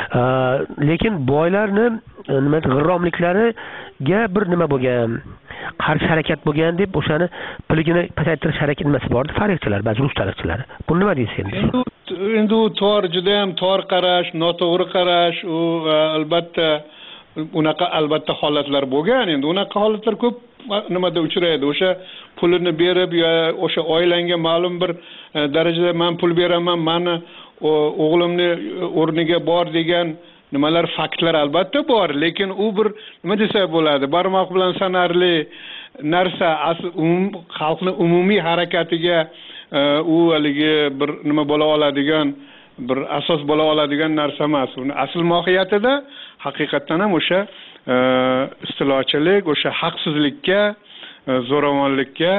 Lekin boylarni nima g'irromliklariga bir nima bo'lgan, qarshi harakat bo'lgan deb o'shani piligini pasaytirish harakati nimasi bor, tarixchilar, ba'zi rus tarixchilari. Bu nima deysiz endi? Endi u juda ham tor qarash, noto'g'ri qarash, u albatta unaqa holatlar bo'lgan. Endi unaqa holatlar ko'p nimada uchraydi. O'sha pulini berib yo o'sha oilangga ma'lum bir darajada men pul beraman, meni o'g'limni o'rniga bor degan nimalar, faktlar albatta bor, lekin u bir nima desa bo'ladi, barmoq bilan sanarli narsa, xalqning umumiy harakatiga u haligi bir nima bo'la oladigan, bir asos bo'la oladigan narsa emas. Uni asl mohiyatida haqiqatan ham o'sha istilochilik, o'sha haqsizlikka, zo'ravonlikka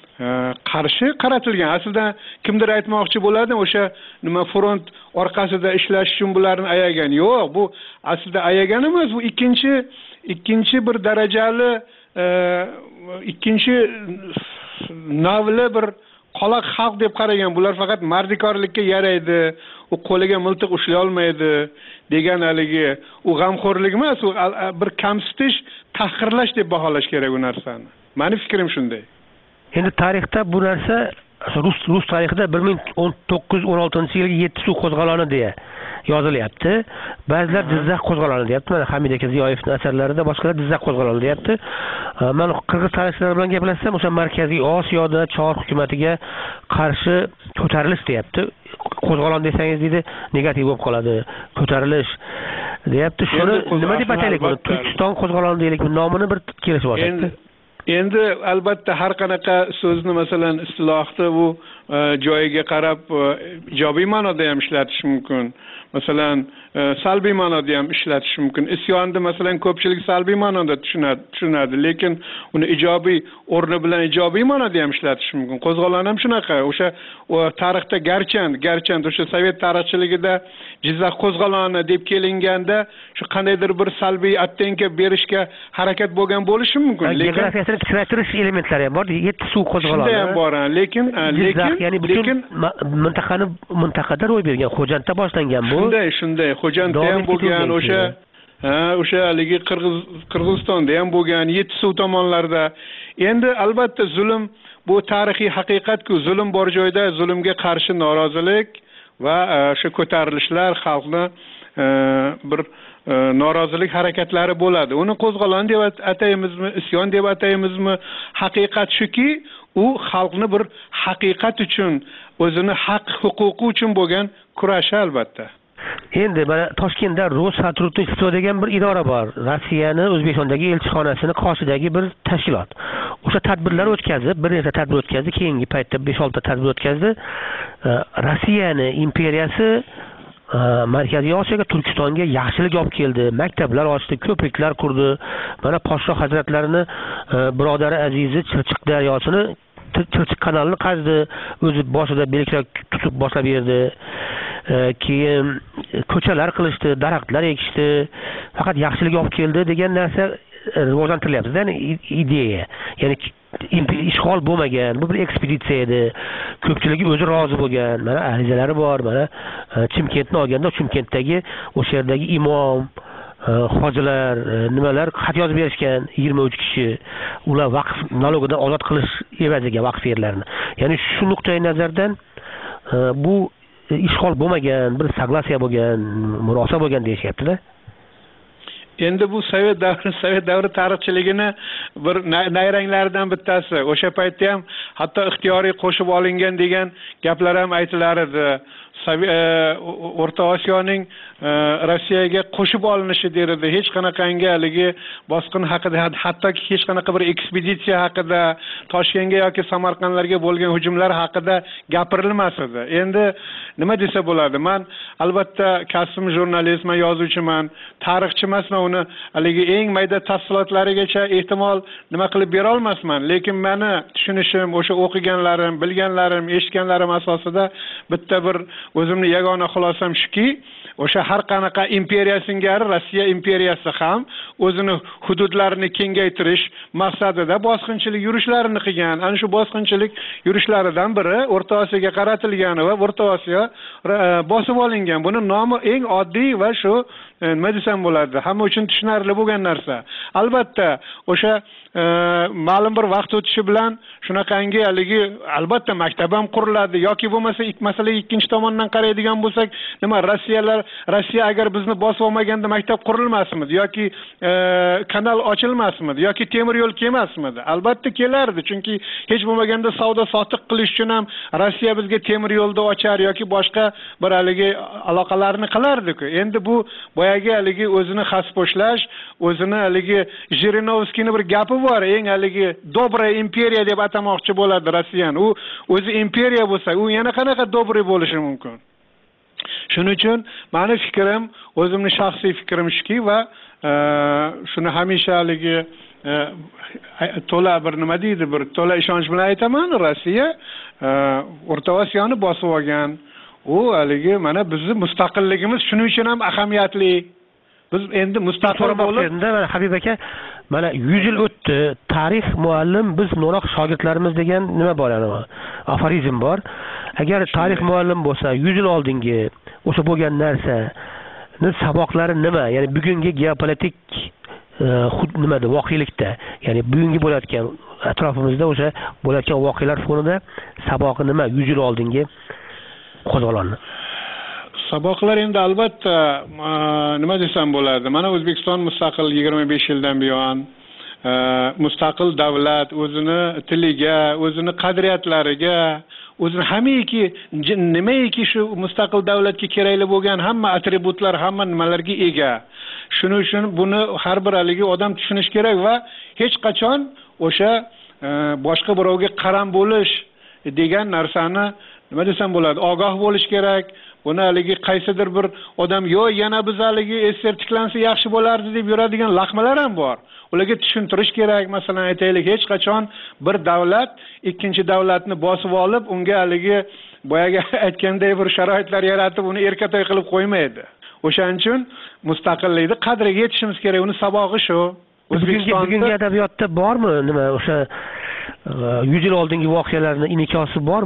qarshi qaratilgan. Aslida kimdir aytmoqchi bo'ladi, o'sha nima front orqasida ishlash uchun bularni ayagan. Yo'q, bu aslida ayagan emas, bu ikkinchi bir darajali, ikkinchi navli bir qoloq xalq deb qaragan. Bular faqat mardikorlikka yaraydi, u qo'liga miltiq ushlay olmaydi degan haligi u g'amxo'rlik emas, u bir kamsitish, tahqirlash deb baholash kerak u narsani. Meni fikrim shunday. Endi tarixda bu narsa rus tarixida 1916-yilgi 7 suv qo'zg'oloni deya yozilyapti. Ba'zilar Jizzax qo'zg'oloni deyapti. Mana Hamid aka Ziyoyevning asarlarida boshqalar Jizzax qo'zg'oloni deyapti. Men qirg'iz tarixchilar bilan gaplashsam, o'sha Markaziy Osiyoda Chor hukumatiga qarshi ko'tarilish deyapti. Qo'zg'olon desangiz deydi, negativ bo'lib qoladi. Ko'tarilish deyapti. Shuni nima deb ataylik? Turkiston qo'zg'oloni deylik, nomini bir kelishib olyapti. Endi albatta har qanaqa so'zni masalan istilohda bu joyiga qarab ijobiy ma'noda ham ishlatish mumkin. Masalan, salbiy ma'noda ham ishlatish mumkin. Isyonni masalan ko'pchilik salbiy ma'noda tushunadi, lekin uni ijobiy o'rni bilan ijobiy ma'noda ham ishlatish mumkin. Qo'zg'olon ham shunaqa. O'sha tarixda garchand o'sha sovet tarixchiligida Jizzax qo'zg'oloni deb kelinganda shu qandaydir bir salbiy attenka berishga harakat bo'lgan bo'lishi mumkin. Lekin tikratish elementlari ham bor. 7 suv qo'zg'oloni. Shunday ham bor, lekin ya'ni butun mintaqada ro'y bergan, Xo'jandda boshlangan bu. Shunday, Xo'jandda ham bo'lgan, o'sha o'sha haligi Qirg'izistonda ham bo'lgan, Yettisuv tomonlarda. Endi albatta zulm bu tarixiy haqiqatku, zulm bor joyda zulmga qarshi norozilik va shu ko'tarilishlar xalqni bir norozilik harakatlari bo'ladi. Uni qo'zg'olon deb ataymizmi, isyon deb ataymizmi? Haqiqat shuki, u xalqni bir haqiqat uchun, o'zini haq huquqi uchun bo'lgan kurashi albatta. Endi mana Toshkentda Rosatrudništvo degan bir idora bor. Rossiyani O'zbekistondagi elchixonasini qoshidagi bir tashkilot. O'sha tadbirlar o'tkazib, bir necha tadbir o'tkazdi, keyingi paytda 5-6 ta tadbir o'tkazdi. Rossiyani imperiyasi Markaziy Osiyoga, Turkistonga yaxshilik olib keldi. Maktablar ochdi, ko'priklar qurdi. Mana Podshoh hazratlarini birodari azizi Chirchiq daryosini, Chirchiq kanalini qazdi, o'zi boshida belgilar tutib boshlab berdi. Keyin ko'chalar qilishdi, daraxtlar ekishdi. Faqat yaxshilik olib keldi degan narsa rivojlantirilyapti. Ya'ni ideya. Ya'ni ishg'ol bo'lmagan, bu bir ekspeditsiya edi. Ko'pchiligi o'zi rozi bo'lgan. Mana arizalari bor. Mana Chimkentni olganda, Chimkentdagi o'sha yerdagi imom, hojilar, nimalar xat yozib berishgan 23 kishi. Ular vaqf налогidan ozod qilish evaziga vaqf yerlarini. Ya'ni shu nuqtai nazardan bu ishg'ol bo'lmagan, bir soglasiya bo'lgan, murosa bo'lgan deyishyapti-da. Endi bu Sovet davri tarixchiligini bir nayranglaridan bittasi. O'sha paytda ham hatto ixtiyoriy qo'shib olingan degan gaplar ham aytilar edi. O'rta Osiyoning Rossiyaga qo'shib olinishi derdi. Hech qanaqangi haligi bosqin haqida, hattoki hech qanaqa bir ekspeditsiya haqida, Toshkentga yoki Samarqandlarga bo'lgan hujumlar haqida gapirilmas edi. Endi nima desa bo'ladi? Men albatta kasbim jurnalistman, yozuvchiman, tarixchi emasman. Uni haligi eng mayda tafsilotlarigacha ehtimol nima qilib bera olmasman. Lekin meni tushunishim, o'sha o'qiganlarim, bilganlarim, eshitganlarim asosida bitta bir o'zimni yagona xulosam shuki, o'sha har qanaqa imperiya singari Rossiya imperiyasi ham o'zini hududlarini kengaytirish maqsadida bosqinchilik yurishlarini qilgan. Ana shu bosqinchilik yurishlaridan biri O'rta Osiyoga qaratilgan va O'rta Osiyo bosib olingan. Buning nomi eng oddiy va shu nima desam bo'ladi, hamma uchun tushunarli bo'lgan narsa. Albatta, o'sha ma'lum bir vaqt o'tishi bilan shunaqangi haligi albatta maktab ham quriladi yoki bo'lmasa masalaga ikkinchi tomondan qaraydigan bo'lsak, nima Rossiya agar bizni bosib olmaganda maktab qurilmasmidi yoki kanal ochilmasmidi yoki temir yo'l kelmasmidi? Albatta kelardi, chunki hech bo'lmaganda savdo sotiq qilish uchun ham Rossiya bizga temir yo'lni ochar yoki boshqa bir haligi aloqalarni qilardi-ku. Endi bu boyagi haligi o'zini xasposhlash, o'zini haligi Jirinovskiyning bir gapi bor, eng haligi dobra imperiya deb atamoqchi bo'ladi Rossiyani. U o'zi imperiya bo'lsa, u yana qanaqa dobra bo'lishi mumkin? Shuning uchun meni fikrim, o'zimning shaxsiy fikrim shuki va shuni hamisha haligi to'la bir nima deydi, bir to'la ishonch bilan aytaman, Rossiya O'rta Osiyoni bosib olgan. U haligi mana bizning mustaqilligimiz shuning uchun ham ahamiyatli. Biz endi mustaqil bo'lib, Habib aka, mana 100 yil o'tdi, tarix muallim biz no'roq shogirdlarimiz degan nima bor, ana aforizm bor. Agar tarix muallim bo'lsa, 100 yil oldingi o'sha bo'lgan narsaning saboqlari nima? Ya'ni bugungi geopolitik nimada voqelikda, ya'ni bugungi bo'layotgan atrofimizda o'sha bo'layotgan voqealar fonida saboqi nima 100 yil oldingi qo'zg'olonni? Saboqlar endi albatta nima desam bo'ladi? Mana O'zbekiston mustaqil 25 yildan buyon mustaqil davlat o'zini tiliga, o'zini qadriyatlariga, o'zini hamiki nimaiki shu mustaqil davlatga kerakli bo'lgan hamma atributlar, hamma nimalarga ega. Shuning uchun buni har bir haligi odam tushunish kerak va hech qachon o'sha boshqa birovga qaram bo'lish degan narsani nima desam bo'ladi, ogoh bo'lish kerak. Buni haligi qaysidir bir odam yana biz haligi SSR tiklansa yaxshi bo'lardi deb yuradigan laqmalar ham bor. Ularga tushuntirish kerak. Masalan, aytaylik, hech qachon bir davlat ikkinchi davlatni bosib olib, unga haligi boyaga aytganday bir sharoitlar yaratib, uni erkatoy qilib qo'ymaydi. O'shaning uchun mustaqillikni qadriga yetishimiz kerak. Uni sabog'i shu. Bugungi adabiyotda bormi nima o'sha 100 yil oldingi voqealarning inikosi bormi?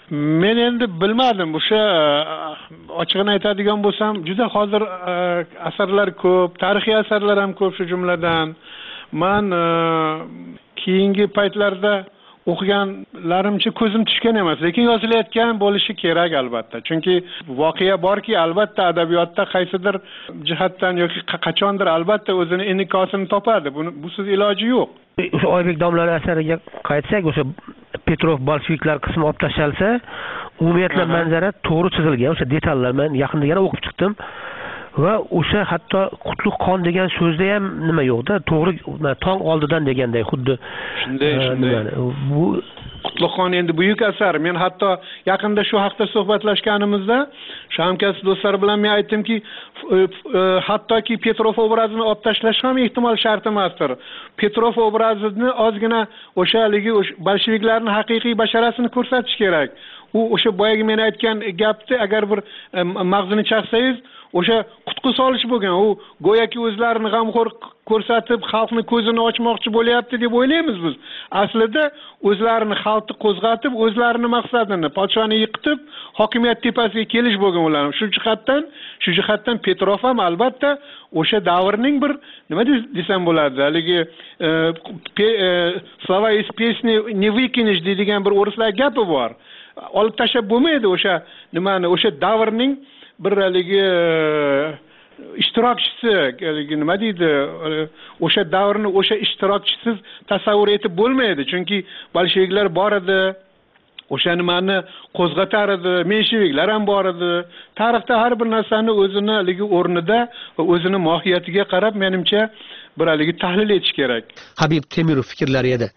men endi bilmadim o'sha ochig'ini aytadigan bo'lsam juda hozir asarlar ko'p, tarixiy asarlar ham ko'p shu jumladan. Men keyingi paytlarda o'qiganlarimcha ko'zim tushgan emas, lekin yozilayotgan bo'lishi kerak albatta. Chunki voqea borki, albatta adabiyotda qaysidir jihatdan yoki qachondir albatta o'zini inkosini topadi. Busiz iloji yo'q. O'sha Oybek domlaning asariga qaytsak, o'sha Petrov bolsheviklar qismi olib tashlansa, umumiyatla manzara to'g'ri chizilgan, o'sha detallar men yaqinda yana o'qib chiqdim. Va o'sha hatto qutlug' qon degan so'zda ham nima yo'qda, to'g'ri tong oldidan deganday xuddi shunday. Bu qutlug' qon endi buyuk asar. Men hatto yaqinda shu haqda suhbatlashganimizda shu hamkasb do'stlar bilan men aytdimki, hattoki Petrov obrazini olib tashlash ham ehtimol shart emasdir. Petrov obrazini ozgina o'shaligi bolsheviklarning haqiqiy basharasini ko'rsatish kerak. U o'sha boyagi men aytgan gapni agar bir mag'zini chaqsangiz, o'sha qutqu solish bo'lgan. U go'yoki o'zlarini g'amxo'r ko'rsatib, xalqni ko'zini ochmoqchi bo'lyapti deb o'ylaymiz biz. Aslida o'zlarini xalqni qo'zg'atib, o'zlarini maqsadini podshoni yiqitib, hokimiyat tepasiga kelish bo'lgan ular. Shu jihatdan Petrov ham albatta o'sha davrning bir nima desam bo'ladi, haligi slova из песни не выкинешь degan bir o'rislar gapi bor. Olib tashlab bo'lmaydi o'sha nimani, o'sha davrning bir haligi ishtirokchisi, haligi nima deydi, o'sha davrni o'sha ishtirokchisiz tasavvur etib bo'lmaydi. Chunki bolsheviklar bor edi, o'sha nimani qo'zg'atar edi, mensheviklar ham bor edi. Tarixda har bir narsani o'zini haligi o'rnida va o'zini mohiyatiga qarab menimcha bir haligi tahlil etish kerak. Habib Temirov fikrlari edi.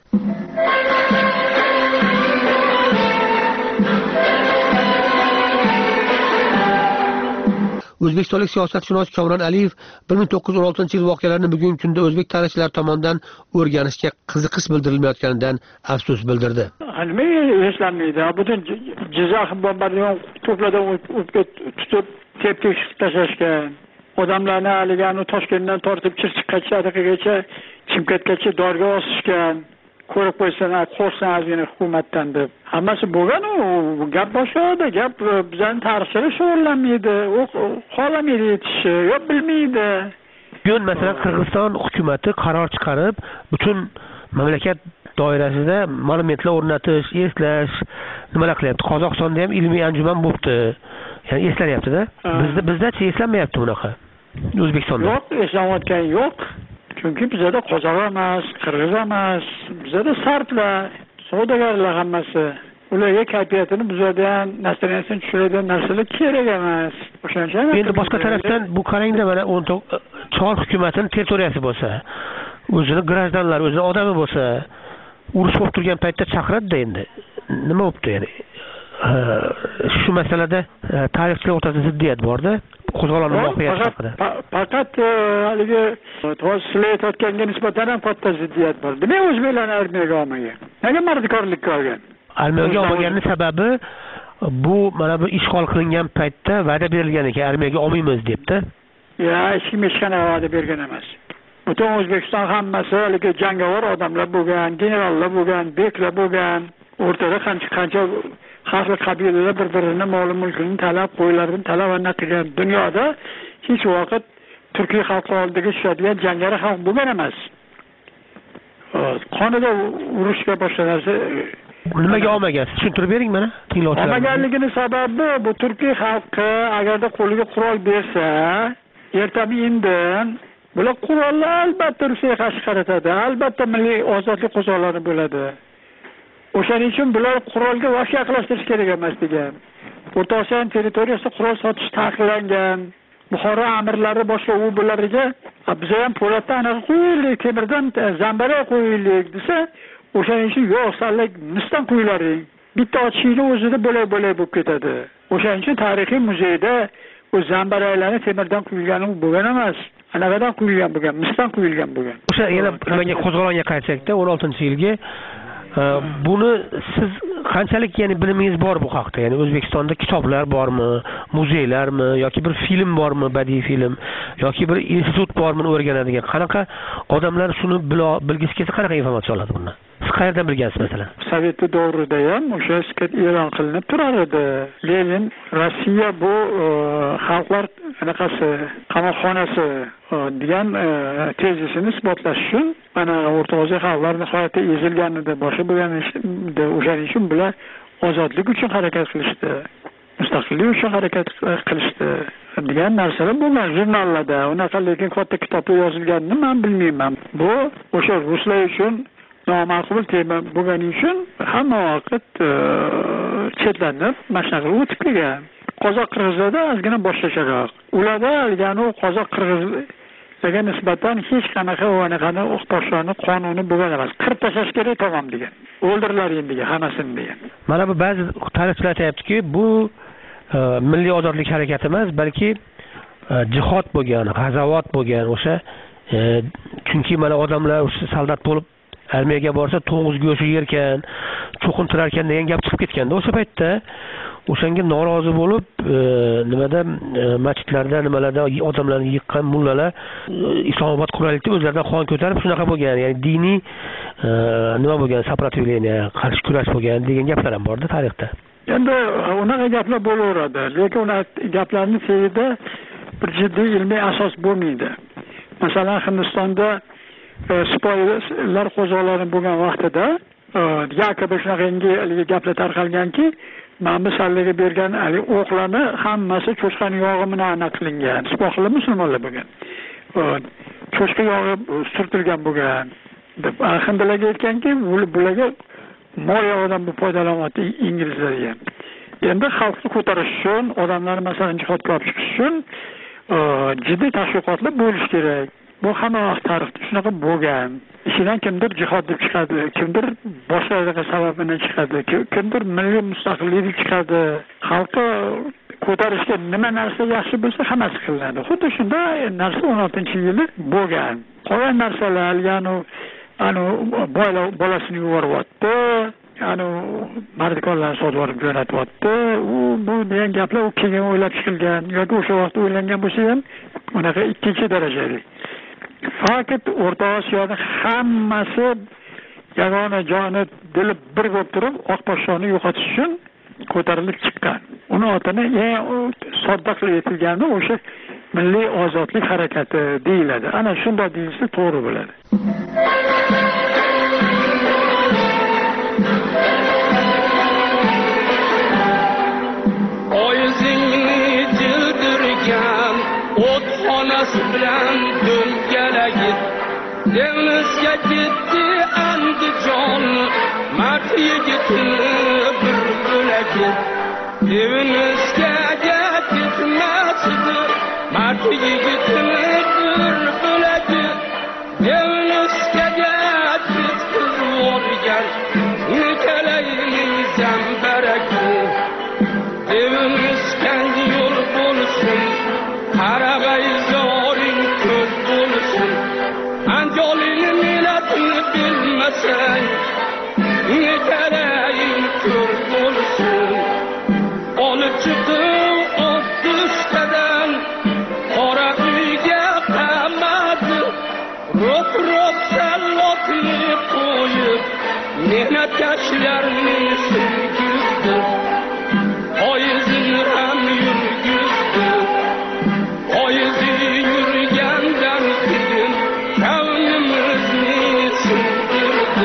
O'zbekistonlik siyosatshunos Kamron Aliyev 1916-yil voqealarini bugungi kunda o'zbek tarixchilari tomonidan o'rganishga qiziqish bildirilmayotganidan afsus bildirdi. Nimaga eslanmaydi? Butun Jizzax bombardiyon to'pladan tutib, tepkik tashlashgan. Odamlarni aligani Toshkentdan tortib Chirchiqgacha, Chimkentgacha dorga osishgan. Ko'rib qo'ysan, qo'rqsan ozgina hukumatdan deb. Hammasi bo'lgan u. Gap boshqa, gap bizning tarixchilar shug'ullanmaydi, xohlamaydi yetishni, yo bilmaydi. Bugun masalan Qirg'iziston hukumati qaror chiqarib, butun mamlakat doirasida monumentlar o'rnatish, eslash nimalar qilyapti. Qozog'istonda ham ilmiy anjuman bo'libdi. Ya'ni eslanyapti-da. Bizda-chi eslanmayapti bunaqa. O'zbekistonda. Yo'q, eslanayotgan yo'q. Chunki bizda qozoq emas, qirg'iz emas, bizda sartlar, savdogarlar hammasi. Ularga kayfiyatini buzadigan, nastriyasini tushiradigan narsalar kerak emas. O'shancha. Endi boshqa tarafdan bu qarangda mana Chor hukumatining territoriyasi bo'lsa, o'zini grajdanlar, o'zini odami bo'lsa, urush bo'lib turgan paytda chaqiradi-da endi. Nima bo'libdi ya'ni? Shu masalada tarixchilar o'rtasida ziddiyat bor-da. Qo'zg'olon voqeasi haqida. Faqat haligi sizlar aytayotganga nisbatan ham katta ziddiyat bor. Nima o'zbeklarni armiyaga olmagan? Nega mardikorlikka olgan? Armiyaga olmaganining sababi bu mana bu ishg'ol qilingan paytda va'da berilgan ekan, armiyaga olmaymiz debdi. Hech kim hech qanday va'da bergan emas. Butun O'zbekiston hammasi haligi jangovar odamlar bo'lgan, generallar bo'lgan, beklar bo'lgan. O'rtada qancha xalq qabilalar bir-birini mol mulkini talab, qo'ylarini talab qilgan dunyoda hech vaqt Turkiya xalqi oldiga tushadigan jangari xalq bo'lgan emas. Qonida urushga boshqa narsa nimaga olmagansiz? Tushuntirib bering mana tinglovchilar. Olmaganligini sababi bu Turkiya xalqi agarda qo'liga qurol bersa, ertaga-indin bular qurolni albatta Rossiyaga qarshi qaratadi. Albatta milliy ozodlik qo'zg'oloni bo'ladi. O'shaning uchun bular qurolga vaqt yaqinlashtirish kerak emas degan. O'rta Osiyo territoriyasida qurol sotish taqiqlangan. Buxoro amirlari boshqa u bularga biz ham po'latdan anaqa qo'yaylik, temirdan zambara qo'yaylik desa, o'shaning uchun yo'q, sanlar nisdan qo'yilaring. Bitta ochishning o'zida bo'lay bo'lib ketadi. O'shaning uchun tarixiy muzeyda o zambaraylarni temirdan quyilgani bo'lgan emas. Anaqadan quyilgan bo'lgan, misdan quyilgan bo'lgan. O'sha yana nimaga qo'zg'olonga qaytsak-da 16-yilga buni siz qanchalik ya'ni bilimingiz bor bu haqda? Ya'ni O'zbekistonda kitoblar bormi, muzeylarmi yoki bir film bormi, badiiy film yoki bir institut bormi o'rganadigan? Qanaqa odamlar shuni bilgisi kelsa qanaqa informatsiya oladi bundan? Siz qayerdan bilgansiz masalan? Sovet davrida ham o'sha skat e'lon qilinib turar edi. Lenin Rossiya bu xalqlar anaqasi qamoqxonasi degan tezisini isbotlash uchun mana O'rta Osiyo xalqlari nihoyatda ezilganida boshqa bo'lganida o'shaning uchun bular ozodlik uchun harakat qilishdi. Mustaqillik uchun harakat qilishdi degan narsalar bo'lgan jurnallarda. Unaqa lekin katta kitobda yozilganini men bilmayman. Bu o'sha ruslar uchun nomaqbul tema bo'lgani uchun hamma vaqt chetlanib mashnaqa o'tib kelgan. Qozoq qirg'izlarda ozgina boshqacharoq. Ularda ya'ni qozoq qirg'izlarga nisbatan hech qanaqa o'naqani o'qitoshlarning qonuni bo'lgan emas. Qirib tashlash kerak tamom degan. O'ldirlar endi hammasini degan. Mana bu ba'zi tarixchilar aytayaptiki, bu milliy ozodlik harakati emas, balki jihod bo'lgan, g'azavot bo'lgan o'sha chunki mana odamlar o'sha soldat bo'lib armiyaga borsa to'ng'iz go'shti yerkan, cho'qintirarkan degan gap chiqib ketganda o'sha paytda o'shanga norozi bo'lib nimada masjidlarda nimalarda odamlarni yiqqan mullalar Islomobod qurollikda o'zlaridan qon ko'tarib shunaqa bo'lgan, ya'ni diniy nima bo'lgan, сопротивление, qarshi kurash bo'lgan degan gaplar ham borda tarixda. Endi unaqa gaplar bo'laveradi, lekin unaqa gaplarning tagida bir jiddiy ilmiy asos bo'lmaydi. Masalan, Hindistonda sipohilar qo'zg'oloni bo'lgan vaqtida yakobi shunaqa gaplar tarqalganki, mana misollarga bergan o'qlarni hammasi cho'chqaning yog'i bilan aniq qilingan. Sipohilar musulmonlar bo'lgan. Cho'chqa yog'i surtilgan bo'lgan deb hindilarga aytganki, bularga mol yog'idan bu foydalanyapti inglizlar ham. Endi xalqni ko'tarish uchun, odamlarni masalan jihodga olib chiqish uchun jiddiy tashviqotlar bo'lish kerak. Bu hamma vaqt tarixda shunaqa bo'lgan. Ichidan kimdir jihod deb chiqadi, kimdir boshqa sabab bilan chiqadi, kimdir milliy mustaqillik deb chiqadi. Xalqni ko'tarishga nima narsa yaxshi bo'lsa hammasi qilinadi. Xuddi shunday narsa 16-yili bo'lgan. Qolgan narsalar, ya'ni bolasini yuboryapti, ya'ni mardikorlarni sotib jo'natyapti. Bu degan gaplar keyin o'ylab chiqilgan yoki o'sha vaqtda o'ylangan bo'lsa ham unaqa ikkinchi darajali. Faqat O'rta Osiyoda hammasi yagona joni dili bir bo'lib turib, oq poshshoni yo'qotish uchun ko'tarilib chiqqan. Uni otini sodda qilib aytilgani o'sha milliy ozodlik harakati deyiladi. Ana shunday deyilsa to'g'ri bo'ladi. Oyizingni jildirgan o't xonasi bilan do'ngalagit dengizga ketdi Andijon mard yigitini bir bo'lagit dengizga ketmasdi mard yigitini bir bo'lagit dengizga ketib olgan nekalayning zambaragi dengizga yo'l bo'lsin qarag'ay zoring ko'z bo'lsin anjolini millatini bilmasang nekalaying ko'z bo'lsin olib chiqib otishdan qora uyga qamadi ro'p sallotni qo'yib mehnatkashlarni singizdi oyizini ham yurgizdi oyizi yurgandan keyin kavnimizni sindirdi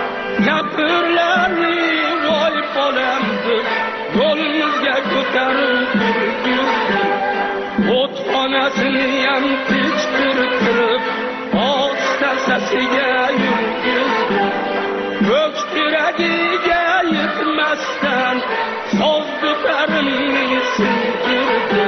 kapirlarni voy bolamdi yo'limizga ko'tarib yurgizdi o'txonasini ham kechiktirib ostasasiga yurgizdi ko'k teragiga yetmasdan soz duparimni sindirdi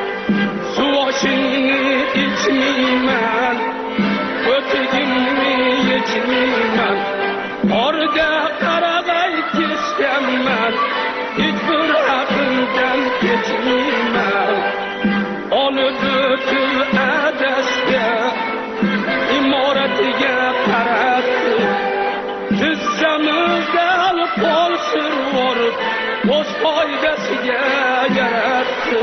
suvoshingni ichmayman o'tigingni yechmayman qorga qarag'ay kesganman hech bir haqimdan kechmayman olib o'tib adasga imoratiga qaratdi tizzamizdan qo'l survorib o'z foydasiga yaratdi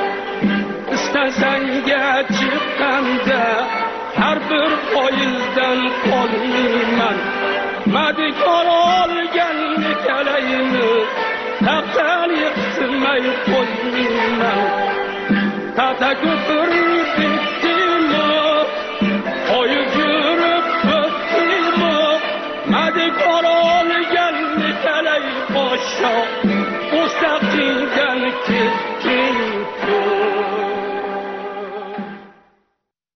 istansanga chiqqanda har bir poyizdan qolmayman Madikor olgan nekalayni taxtdan yiqsilmay qo'ymayman. Tata ko'pir